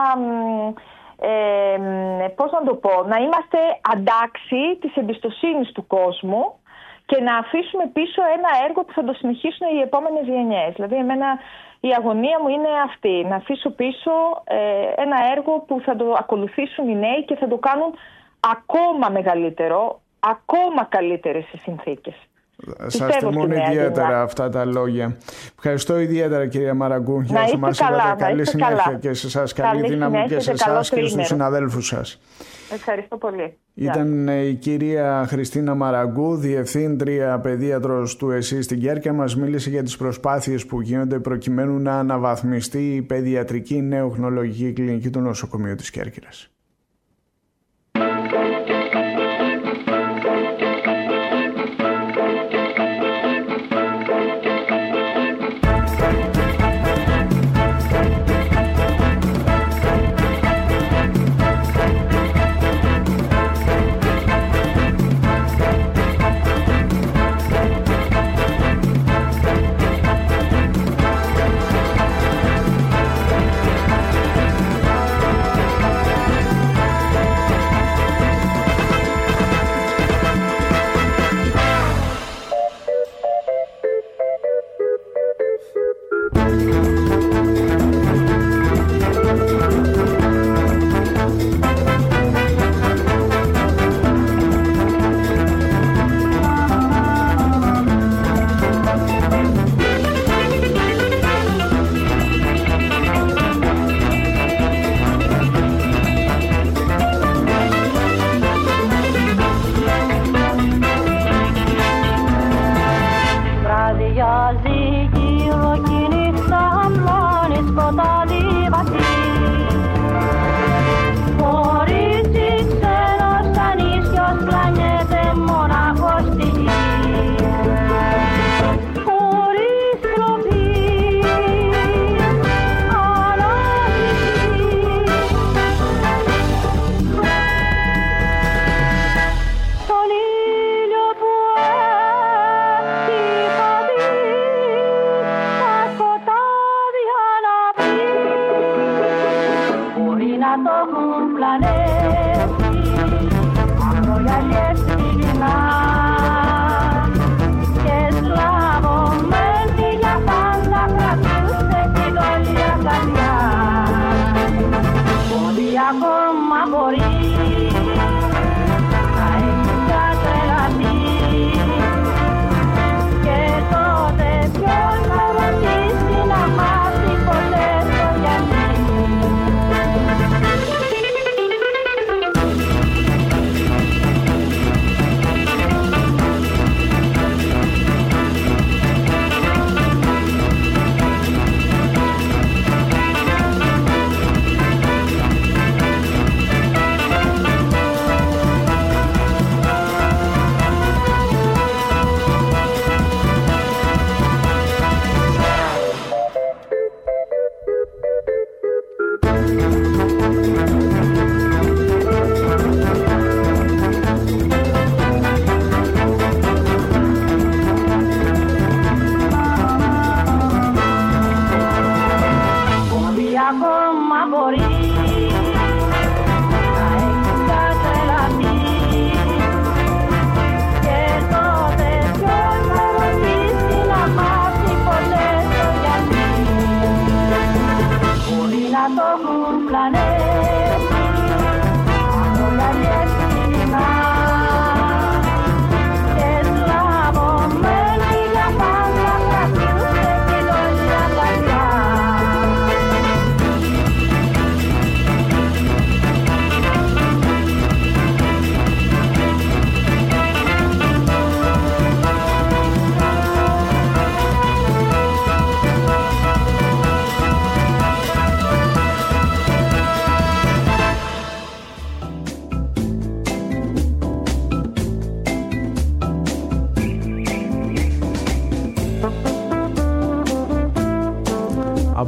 [SPEAKER 10] να είμαστε αντάξιοι της εμπιστοσύνης του κόσμου και να αφήσουμε πίσω ένα έργο που θα το συνεχίσουν οι επόμενες γενιές. Δηλαδή εμένα η αγωνία μου είναι αυτή, να αφήσω πίσω ένα έργο που θα το ακολουθήσουν οι νέοι και θα το κάνουν ακόμα μεγαλύτερο, ακόμα καλύτερες οι συνθήκες.
[SPEAKER 2] Σας τιμούν ιδιαίτερα αυτά τα λόγια. Ευχαριστώ ιδιαίτερα, κυρία Μαραγκού, για όσα μας είπατε. Καλή συνέχεια και σε εσάς, καλή δύναμη και σε εσάς και στους συναδέλφους σας.
[SPEAKER 10] Ευχαριστώ πολύ.
[SPEAKER 2] Ήταν η κυρία Χριστίνα Μαραγκού, διευθύντρια παιδίατρος του ΕΣΥ στην Κέρκυρα. Μας μίλησε για τις προσπάθειες που γίνονται προκειμένου να αναβαθμιστεί η παιδιατρική νεοχνολογική κλινική του νοσοκομείου της Κέρκυρας.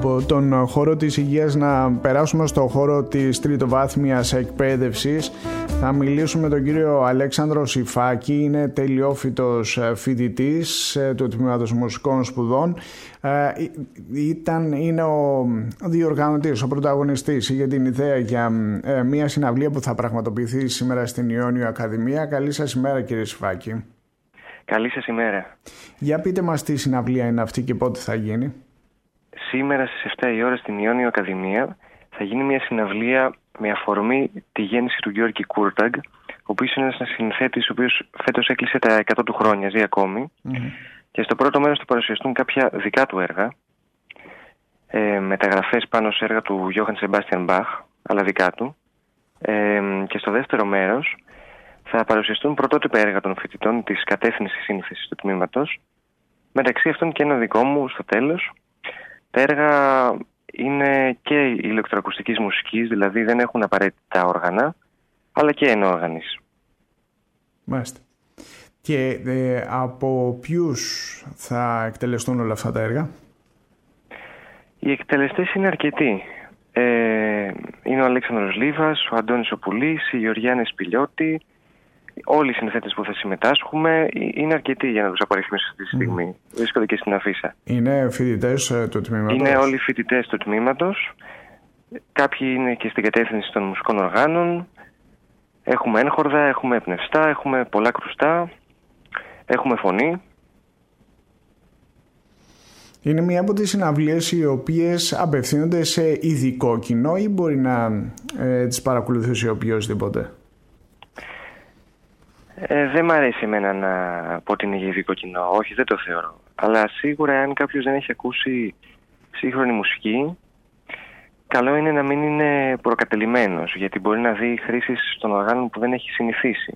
[SPEAKER 2] από τον χώρο της υγείας να περάσουμε στο χώρο της τριτοβάθμιας εκπαίδευσης. Θα μιλήσουμε με τον κύριο Αλέξανδρο Σιφάκη, είναι τελειόφοιτος φοιτητής του Τμήματος Μουσικών Σπουδών. Είναι ο διοργανωτής, ο πρωταγωνιστής για την ιδέα για μια συναυλία που θα πραγματοποιηθεί σήμερα στην Ιόνιο Ακαδημία. Καλή σας ημέρα, κύριε Σιφάκη.
[SPEAKER 11] Καλή σας ημέρα.
[SPEAKER 2] Για πείτε μας τι συναυλία είναι αυτή και πότε θα γίνει.
[SPEAKER 11] Σήμερα στις 7 η ώρα στην Ιόνιο Ακαδημία θα γίνει μια συναυλία με αφορμή τη γέννηση του Γιώργη Κούρταγκ, ο οποίος είναι ένας συνθέτης, ο οποίος φέτος έκλεισε τα 100 του χρόνια, ζει ακόμη. Και στο πρώτο μέρος θα παρουσιαστούν κάποια δικά του έργα, μεταγραφές πάνω σε έργα του Γιώχαν Σεμπάστιαν Μπαχ, αλλά δικά του. Και στο δεύτερο μέρος θα παρουσιαστούν πρωτότυπα έργα των φοιτητών της κατεύθυνσης σύνθεσης του τμήματος, μεταξύ αυτών και ένα δικό μου στο τέλος. Τα έργα είναι και ηλεκτροακουστικής μουσικής, δηλαδή δεν έχουν απαραίτητα όργανα, αλλά και ενόργανης.
[SPEAKER 2] Μάλιστα. Και από ποιους θα εκτελεστούν όλα αυτά τα έργα?
[SPEAKER 11] Οι εκτελεστές είναι αρκετοί. Είναι ο Αλέξανδρος Λίβας, ο Αντώνης Οπουλής, η Γεωργιάννη Σπηλιώτη. Όλοι οι συνθέτες που θα συμμετάσχουμε είναι αρκετοί για να τους απαριθμίσω αυτή τη στιγμή. Βρίσκονται και στην αφίσα.
[SPEAKER 2] Είναι φοιτητές του τμήματος?
[SPEAKER 11] Είναι όλοι φοιτητές του τμήματος. Κάποιοι είναι και στην κατεύθυνση των μουσικών οργάνων. Έχουμε έγχορδα, έχουμε πνευστά, έχουμε πολλά κρουστά, έχουμε φωνή.
[SPEAKER 2] Είναι μία από τις συναυλίες οι οποίες απευθύνονται σε ειδικό κοινό ή μπορεί να τις παρακολουθήσει οποιοσδήποτε?
[SPEAKER 11] Δεν μ' αρέσει εμένα να πω ότι είναι για ειδικό κοινό. Όχι, δεν το θεωρώ. Αλλά σίγουρα αν κάποιος δεν έχει ακούσει σύγχρονη μουσική, καλό είναι να μην είναι προκατελημένος, γιατί μπορεί να δει χρήσεις των οργάνων που δεν έχει συνηθίσει.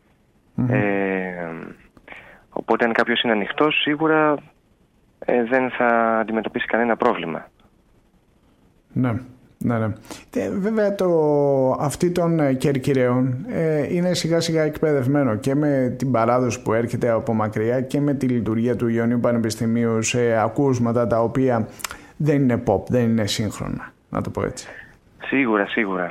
[SPEAKER 11] Οπότε αν κάποιος είναι ανοιχτός, σίγουρα δεν θα αντιμετωπίσει κανένα πρόβλημα.
[SPEAKER 2] Ναι. Βέβαια αυτή των Κερκυραίων είναι σιγά σιγά εκπαιδευμένο και με την παράδοση που έρχεται από μακριά και με τη λειτουργία του Ιωνίου Πανεπιστημίου σε ακούσματα τα οποία δεν είναι pop, δεν είναι σύγχρονα, να το πω έτσι.
[SPEAKER 11] Σίγουρα.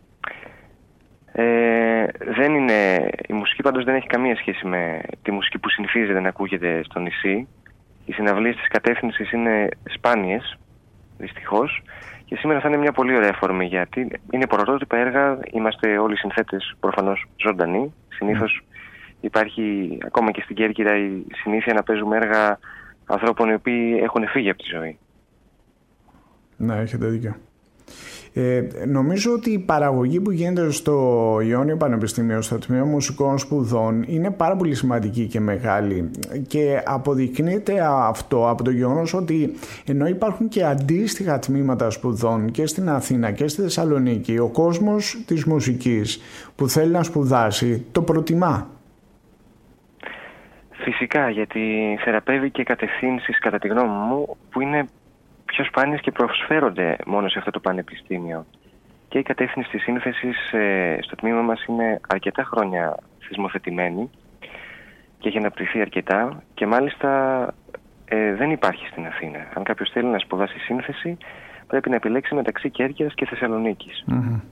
[SPEAKER 11] Δεν είναι, η μουσική πάντως δεν έχει καμία σχέση με τη μουσική που συνηθίζεται να ακούγεται στο νησί. Οι συναυλίες της κατεύθυνσης είναι σπάνιες, δυστυχώς. Και σήμερα θα είναι μια πολύ ωραία αφορμή, γιατί είναι πρωτότυπα έργα, είμαστε όλοι συνθέτες προφανώς ζωντανοί. Συνήθως υπάρχει ακόμα και στην Κέρκυρα η συνήθεια να παίζουμε έργα ανθρώπων οι οποίοι έχουν φύγει από τη ζωή.
[SPEAKER 2] Ναι, έχετε δίκιο. Νομίζω ότι η παραγωγή που γίνεται στο Ιόνιο Πανεπιστήμιο, στο Τμήμα Μουσικών Σπουδών, είναι πάρα πολύ σημαντική και μεγάλη και αποδεικνύεται αυτό από το γεγονός ότι ενώ υπάρχουν και αντίστοιχα τμήματα σπουδών και στην Αθήνα και στη Θεσσαλονίκη, ο κόσμος της μουσικής που θέλει να σπουδάσει το προτιμά.
[SPEAKER 11] Φυσικά, γιατί θεραπεύει και κατευθύνσεις, κατά τη γνώμη μου, που είναι πιο σπάνιες και προσφέρονται μόνο σε αυτό το πανεπιστήμιο. Και η κατεύθυνση της σύνθεσης στο τμήμα μας είναι αρκετά χρόνια θεσμοθετημένη και έχει αναπτυχθεί αρκετά και μάλιστα δεν υπάρχει στην Αθήνα. Αν κάποιος θέλει να σπουδάσει σύνθεση, πρέπει να επιλέξει μεταξύ Κέρκυρας και Θεσσαλονίκης.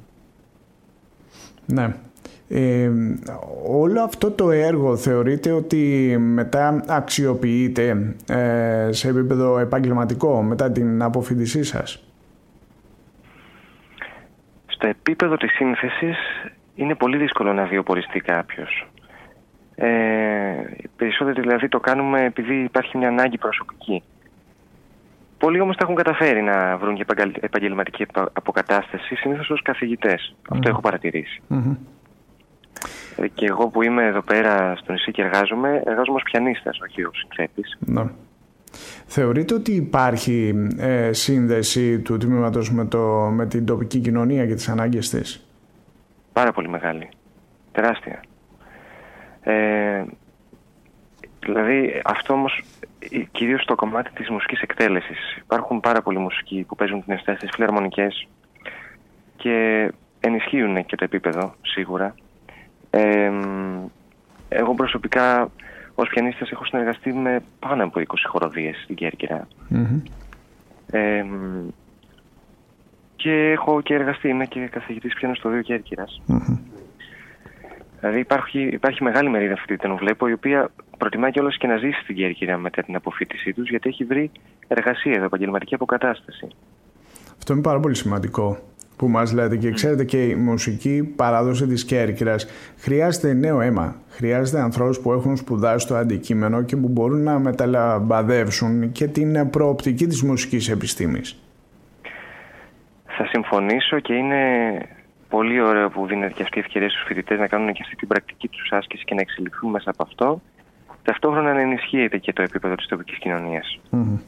[SPEAKER 2] Ναι. Όλο αυτό το έργο θεωρείτε ότι μετά αξιοποιείται σε επίπεδο επαγγελματικό μετά την αποφοιτησή σας?
[SPEAKER 11] Στο επίπεδο της σύνθεσης είναι πολύ δύσκολο να βιοποριστεί κάποιος. Περισσότερο δηλαδή το κάνουμε επειδή υπάρχει μια ανάγκη προσωπική. Πολλοί όμως τα έχουν καταφέρει να βρουν και επαγγελματική αποκατάσταση, συνήθως ως καθηγητές. Αυτό έχω παρατηρήσει. Και εγώ που είμαι εδώ πέρα στο νησί και εργάζομαι ως πιανίστας, όχι ως συνθέτης.
[SPEAKER 2] Ναι. Θεωρείτε ότι υπάρχει σύνδεση του τμήματος με την τοπική κοινωνία και τις ανάγκες της?
[SPEAKER 11] Πάρα πολύ μεγάλη. Τεράστια. Δηλαδή αυτό όμως κυρίως στο κομμάτι της μουσικής εκτέλεσης. Υπάρχουν πάρα πολλοί μουσικοί που παίζουν την αισθέση στις φιλαρμονικές και ενισχύουν και το επίπεδο σίγουρα. Εγώ προσωπικά ως πιανίστας έχω συνεργαστεί με πάνω από 20 χοροδίες στην Κέρκυρα. Και έχω και εργαστεί, είμαι και καθηγητής πιάνου στο Δίο Κέρκυρας. Δηλαδή υπάρχει μεγάλη μερίδα φοιτητών, βλέπω, η οποία προτιμάει κιόλας και να ζήσει στην Κέρκυρα μετά την αποφοίτησή τους, γιατί έχει βρει εργασία εδώ, επαγγελματική αποκατάσταση.
[SPEAKER 2] Αυτό είναι πάρα πολύ σημαντικό που μας λέτε, και ξέρετε, και η μουσική παράδοση της Κέρκυρας χρειάζεται νέο αίμα. Χρειάζεται ανθρώπους που έχουν σπουδάσει το αντικείμενο και που μπορούν να μεταλαμπαδεύσουν και την προοπτική της μουσικής επιστήμης.
[SPEAKER 11] Θα συμφωνήσω, και είναι πολύ ωραίο που δίνεται και αυτή η ευκαιρία στους φοιτητές να κάνουν και αυτή την πρακτική τους άσκηση και να εξελιχθούν μέσα από αυτό. Ταυτόχρονα να ενισχύεται και το επίπεδο της τοπικής κοινωνίας.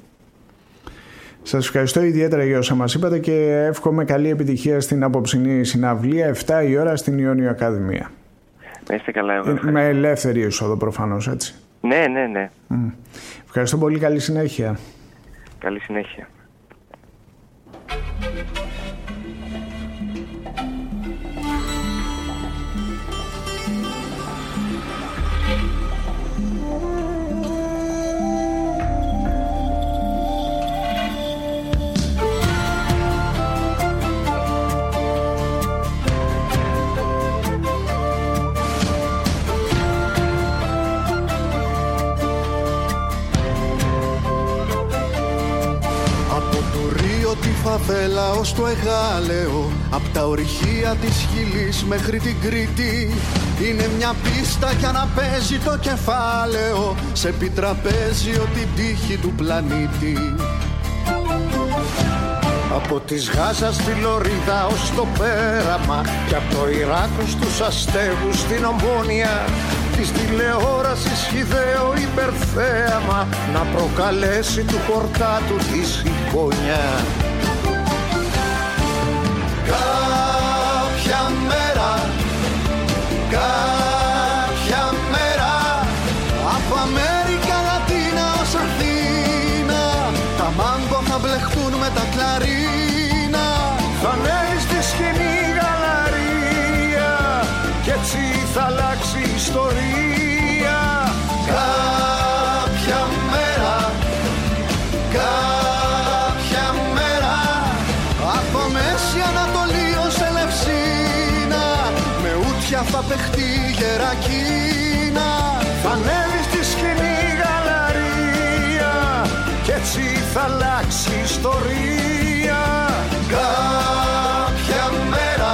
[SPEAKER 2] Σας ευχαριστώ ιδιαίτερα για όσα μας είπατε και εύχομαι καλή επιτυχία στην απόψινή συναυλία 7 η ώρα στην Ιόνιο Ακαδημία.
[SPEAKER 11] Να είστε καλά.
[SPEAKER 2] Με ελεύθερη είσοδο προφανώς, έτσι.
[SPEAKER 11] Ναι.
[SPEAKER 2] Ευχαριστώ πολύ, καλή συνέχεια.
[SPEAKER 11] Καλή συνέχεια.
[SPEAKER 8] Φαβέλα ως το Εγάλεο, απ' τα ορυχεία της Χιλής μέχρι την Κρήτη, είναι μια πίστα για να παίζει το κεφάλαιο σε επιτραπέζιο την τύχη του πλανήτη. Από της Γάζας στη Λωρίδα ως το πέραμα, και από το Ιράκ στους αστέγους στην Ομόνια, της τηλεόρασης χυδαίο υπερθέαμα να προκαλέσει του χορτάτου τη σηκώνια. Κάποια μέρα από Αμέρικα Λατίνα ως Αθήνα, τα μάγκο θα μπλεχτούν με τα κλαρίνα. Θα ανέβει στη σκηνή γαλαρία κι έτσι θα αλλάξει η ιστορία. Κάποια μέρα από Μέση Ανατολή ως Ελευσίνα, με ούτια θα παιχτεί η Γερακίνα. Θα ανέβει στη σκηνή γαλαρία κι έτσι θα αλλάξει η ιστορία. Κάποια μέρα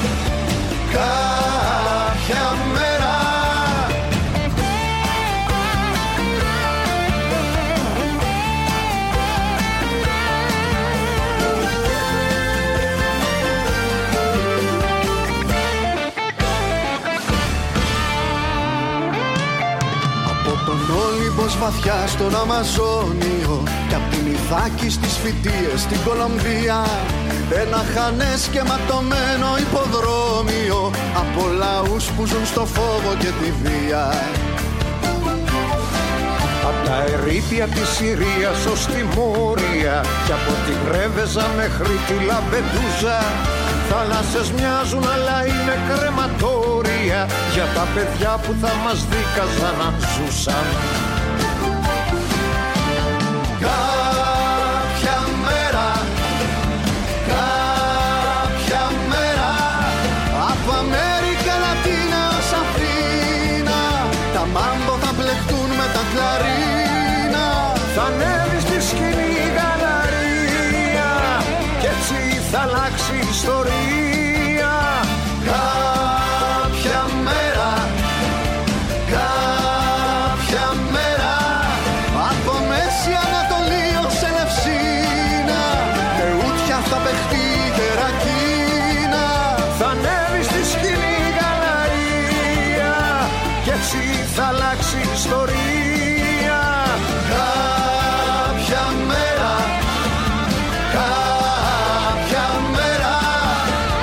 [SPEAKER 8] βαθιά στον Αμαζόνιο, κι απ' την Ιθάκη στις Φυτίες στην Κολομβία, ένα χανές και ματωμένο υποδρόμιο από λαούς που ζουν στο φόβο και τη βία. Απ' τα ερείπια της Συρίας ως τη Μόρια, κι από την Πρέβεζα μέχρι τη Λαμπεντούζα, θάλασσες μοιάζουν αλλά είναι κρεματόρια για τα παιδιά που θα μας δίκαζαν αν ζούσαν. Κάποια μέρα από Αμέρικα Λατίνα ως Αθήνα, τα μάμπο θα μπλεχτούν με τα κλαρίνα. Θα ανέβει στη σκηνή γαλαρία κι έτσι θα αλλάξει η ιστορία. Κάποια μέρα από Μέση Ανατολή ως Ελευσίνα, με ούτια θα παιχτεί η Γερακίνα. Θα ανέβει στη σκηνή γαλαρία κι έτσι θα αλλάξει η ιστορία. Κάποια μέρα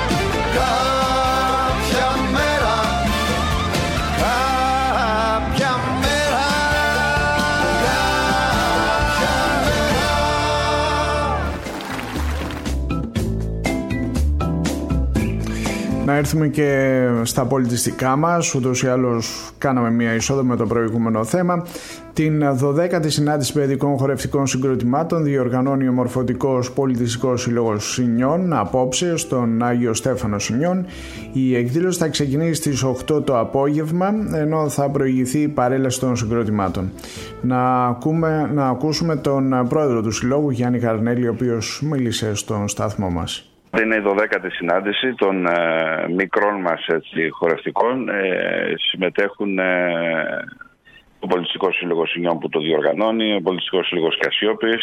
[SPEAKER 2] να έρθουμε και στα πολιτιστικά μας. Ούτως ή άλλως κάναμε μια εισόδο με το προηγούμενο θέμα. Την 12η συνάντηση παιδικών χορευτικών συγκροτημάτων διοργανώνει ο Μορφωτικός Πολιτιστικός Σύλλογος Σινιών απόψε στον Άγιο Στέφανο Σινιών. Η εκδήλωση θα ξεκινήσει στις 8 το απόγευμα, ενώ θα προηγηθεί η παρέλαση των συγκροτημάτων. Να ακούσουμε τον πρόεδρο του Συλλόγου, Γιάννη Καρνέλη, ο οποίος μίλησε στον σταθμό μας.
[SPEAKER 12] Είναι η 12η συνάντηση των μικρών μας χορευτικών. Συμμετέχουν ο Πολιτιστικός Σύλλογος Σινιών που το διοργανώνει, ο Πολιτιστικός Σύλλογος Κασιόπης,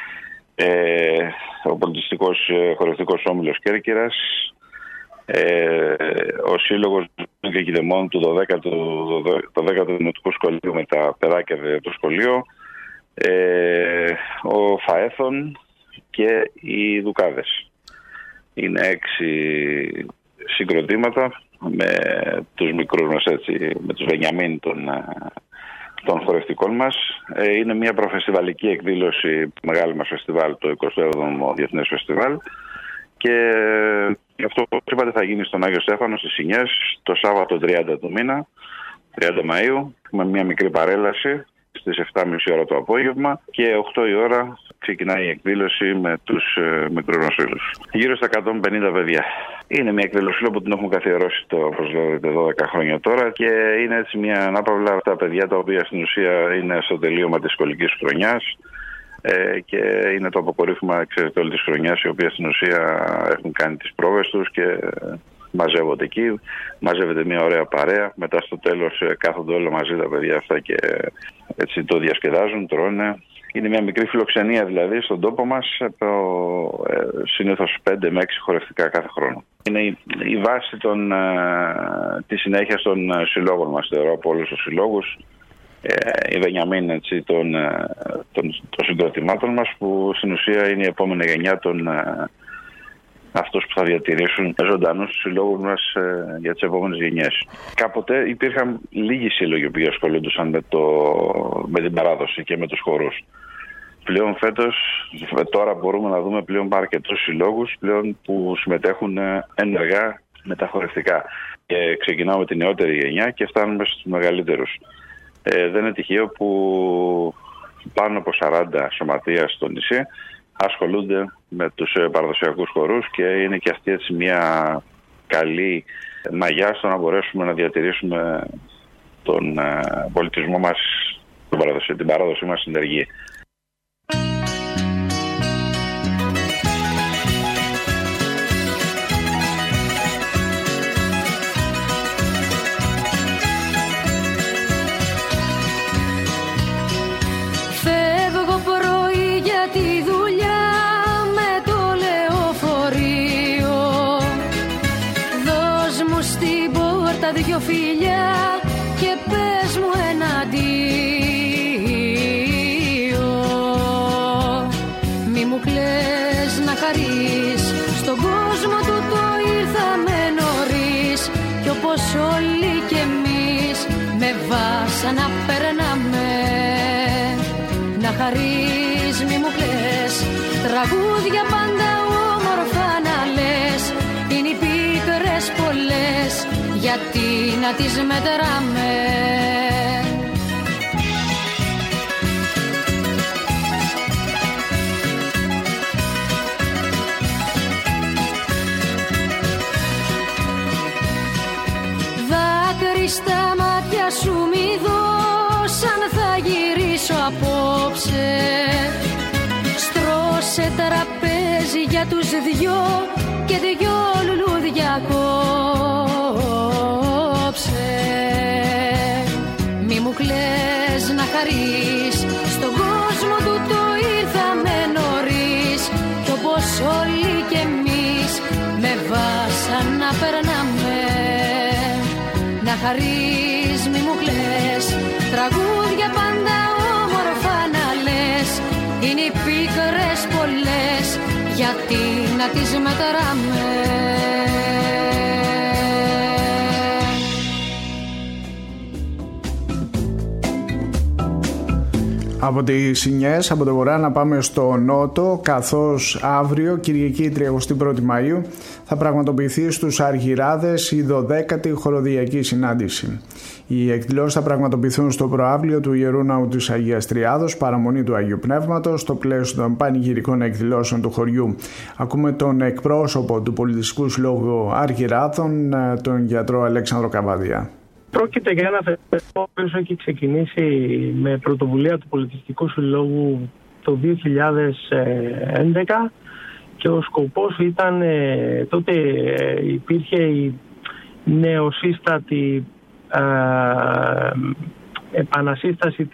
[SPEAKER 12] ο Πολιτιστικός Χορευτικός Όμιλος Κέρκυρας, ο Σύλλογος και Κηδεμόνων του 12ου Δημοτικού Σχολείου με τα παιδάκια του σχολείο, ο Φαέθων και οι Δουκάδες. Είναι 6 συγκροτήματα με τους μικρούς μας, με τους Βενιαμίν των χορευτικών μας. Είναι μια προφεστιβαλική εκδήλωση, μεγάλη μας φεστιβάλ, το 27ο Διεθνές Φεστιβάλ, και αυτό που είπατε θα γίνει στον Άγιο Στέφανο στις Σινιές το Σάββατο 30 του μήνα, 30 Μαΐου, με μια μικρή παρέλαση στις 7.30 ώρα το απόγευμα, και 8 η ώρα ξεκινάει η εκδήλωση με τους μικρούς μας φίλους. Γύρω στα 150 παιδιά. Είναι μια εκδήλωση που την έχουμε καθιερώσει όπως λέτε 12 χρόνια τώρα, και είναι έτσι μια ανάπαυλα αυτά τα παιδιά τα οποία στην ουσία είναι στο τελείωμα της σχολικής χρονιάς και είναι το αποκορύφωμα, ξέρετε, όλη της χρονιάς, οι οποίες στην ουσία έχουν κάνει τις πρόβες τους και μαζεύονται εκεί. Μαζεύεται μια ωραία παρέα. Μετά στο τέλος κάθονται όλα μαζί τα παιδιά αυτά και έτσι το διασκεδάζουν, τρώνε. Είναι μια μικρή φιλοξενία δηλαδή στον τόπο μας, συνήθως 5 με 6 χορευτικά κάθε χρόνο. Είναι η βάση της συνέχειας των συλλόγων μας, θεωρώ, από όλους τους συλλόγους. Η Βενιαμίν των συγκροτημάτων μας, που στην ουσία είναι η επόμενη γενιά των αυτούς που θα διατηρήσουν ζωντανούς τους συλλόγους μας για τις επόμενες γενιές. Κάποτε υπήρχαν λίγοι σύλλογοι που ασχολούνταν με την παράδοση και με τους χορούς. Πλέον φέτος, τώρα μπορούμε να δούμε πλέον αρκετούς συλλόγους πλέον που συμμετέχουν ενεργά με τα χορευτικά. Και ξεκινάμε με τη νεότερη γενιά και φτάνουμε στους μεγαλύτερους. Δεν είναι τυχαίο που πάνω από 40 σωματεία στο νησί ασχολούνται με τους παραδοσιακούς χορούς, και είναι και αυτή έτσι μια καλή μαγιά στο να μπορέσουμε να διατηρήσουμε τον πολιτισμό μας, την παράδοσή μας στην ενεργή.
[SPEAKER 4] Δυο φιλιά και πες μου ένα αντίο. Μη μου κλαις να χαρείς, στον κόσμο του το ήρθαμε νωρίς, κι όπως όλοι κι εμείς με βάσανα περνάμε. Να χαρείς, μη μου κλαις, τραγούδια πάντα όμορφα να λες. Είναι οι πίκρες πολλές, γιατί να τις μετράμε. Δάκρυ στα μάτια σου μη δώσ' αν θα γυρίσω απόψε. Στρώσε τραπέζι για τους δυο και 2 λουλούδια κόψε. Μη μου κλαις να χαρείς, στον κόσμο του το ήρθαμε νωρίς, κι όπως όλοι κι εμείς με βάσανα περνάμε. Να χαρείς, μη μου κλαις, τραγούδια πάντα όμορφα να λες. Είναι οι πίκρες πολλές, γιατί να τις μετράμε.
[SPEAKER 2] Από τις Σινιές, από το βορρά να πάμε στο νότο, καθώς αύριο, Κυριακή 31η Μαΐου, θα πραγματοποιηθεί στους Αργυράδες η 12η χοροδιακή συνάντηση. Οι εκδηλώσεις θα πραγματοποιηθούν στο προαύλιο του Ιερού Ναού της Αγίας Τριάδος, παραμονή του Αγίου Πνεύματος, στο πλαίσιο των πανηγυρικών εκδηλώσεων του χωριού. Ακούμε τον εκπρόσωπο του Πολιτιστικού Συλλόγου Αργυράδων, τον γιατρό Αλέξανδρο Καβαδία.
[SPEAKER 13] Πρόκειται για ένα θεσμό που έχει ξεκινήσει με πρωτοβουλία του Πολιτιστικού Συλλόγου το 2011 και ο σκοπός ήταν, τότε υπήρχε η νεοσύστατη επανασύσταση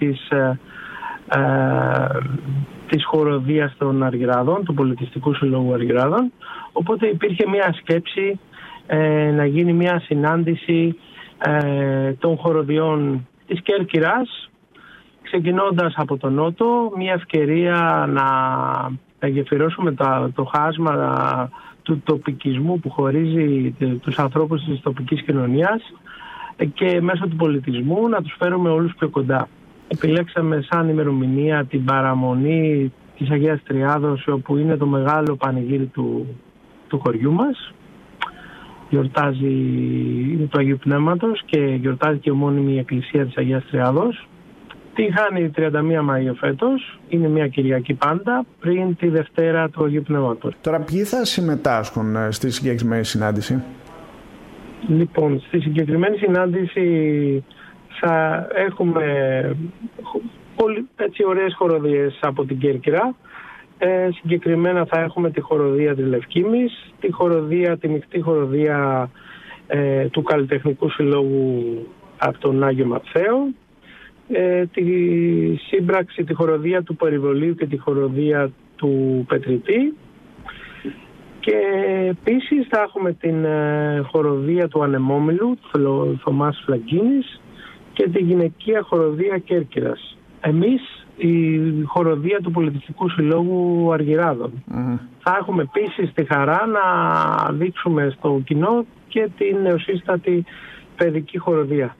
[SPEAKER 13] της χοροδίας των Αργυράδων, του Πολιτιστικού Συλλόγου Αργυράδων, οπότε υπήρχε μια σκέψη να γίνει μια συνάντηση των χοροδιών της Κέρκυρας, ξεκινώντας από τον Νότο, μια ευκαιρία να γεφυρώσουμε το χάσμα του τοπικισμού που χωρίζει τους ανθρώπους της τοπικής κοινωνίας και μέσω του πολιτισμού να τους φέρουμε όλους πιο κοντά. Επιλέξαμε σαν ημερομηνία την παραμονή της Αγίας Τριάδος, όπου είναι το μεγάλο πανηγύρι του χωριού μας. Γιορτάζει του Αγίου Πνεύματος και γιορτάζει και η ομώνυμη εκκλησία της Αγίας Τριάδος. Την χάνει 31 Μαΐου φέτος, είναι μια Κυριακή πάντα, πριν τη Δευτέρα του Αγίου Πνεύματος.
[SPEAKER 2] Τώρα ποιοι θα συμμετάσχουν στη συγκεκριμένη συνάντηση?
[SPEAKER 13] Λοιπόν, στη συγκεκριμένη συνάντηση θα έχουμε πολύ έτσι ωραίες χοροδίες από την Κέρκυρα. Συγκεκριμένα θα έχουμε τη χοροδία της Λευκήμης, τη μεικτή χοροδία του Καλλιτεχνικού Συλλόγου από τον Άγιο Ματθαίο, τη σύμπραξη, τη χοροδία του Περιβολίου και τη χοροδία του Πετρητή, και επίσης θα έχουμε την χοροδία του Ανεμόμυλου, του Θωμάς Φλαγκίνης, και τη γυναικεία χοροδία Κέρκυρας. Εμείς η χοροδία του Πολιτιστικού Συλλόγου Αργυράδων. Θα έχουμε επίσης τη χαρά να δείξουμε στο κοινό και την νεοσύστατη παιδική χοροδία.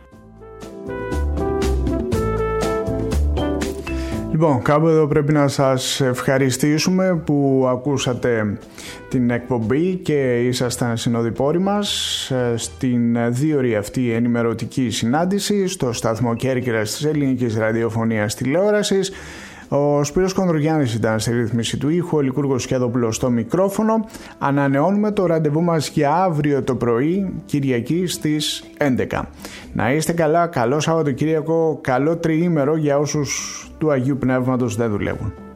[SPEAKER 2] Λοιπόν, κάπου εδώ πρέπει να σας ευχαριστήσουμε που ακούσατε την εκπομπή και ήσασταν συνοδοιπόροι μας στην δίωρη αυτή ενημερωτική συνάντηση στο σταθμό Κέρκυρας της Ελληνικής Ραδιοφωνίας Τηλεόρασης. Ο Σπύρος Κονδρογιάννης ήταν στη ρύθμιση του ήχου, ο Λικούργος Σκιαδόπουλος στο μικρόφωνο. Ανανεώνουμε το ραντεβού μας για αύριο το πρωί, Κυριακή στις 11. Να είστε καλά, καλό Σαββατοκύριακο, καλό τριήμερο για όσους του Αγίου Πνεύματος δεν δουλεύουν.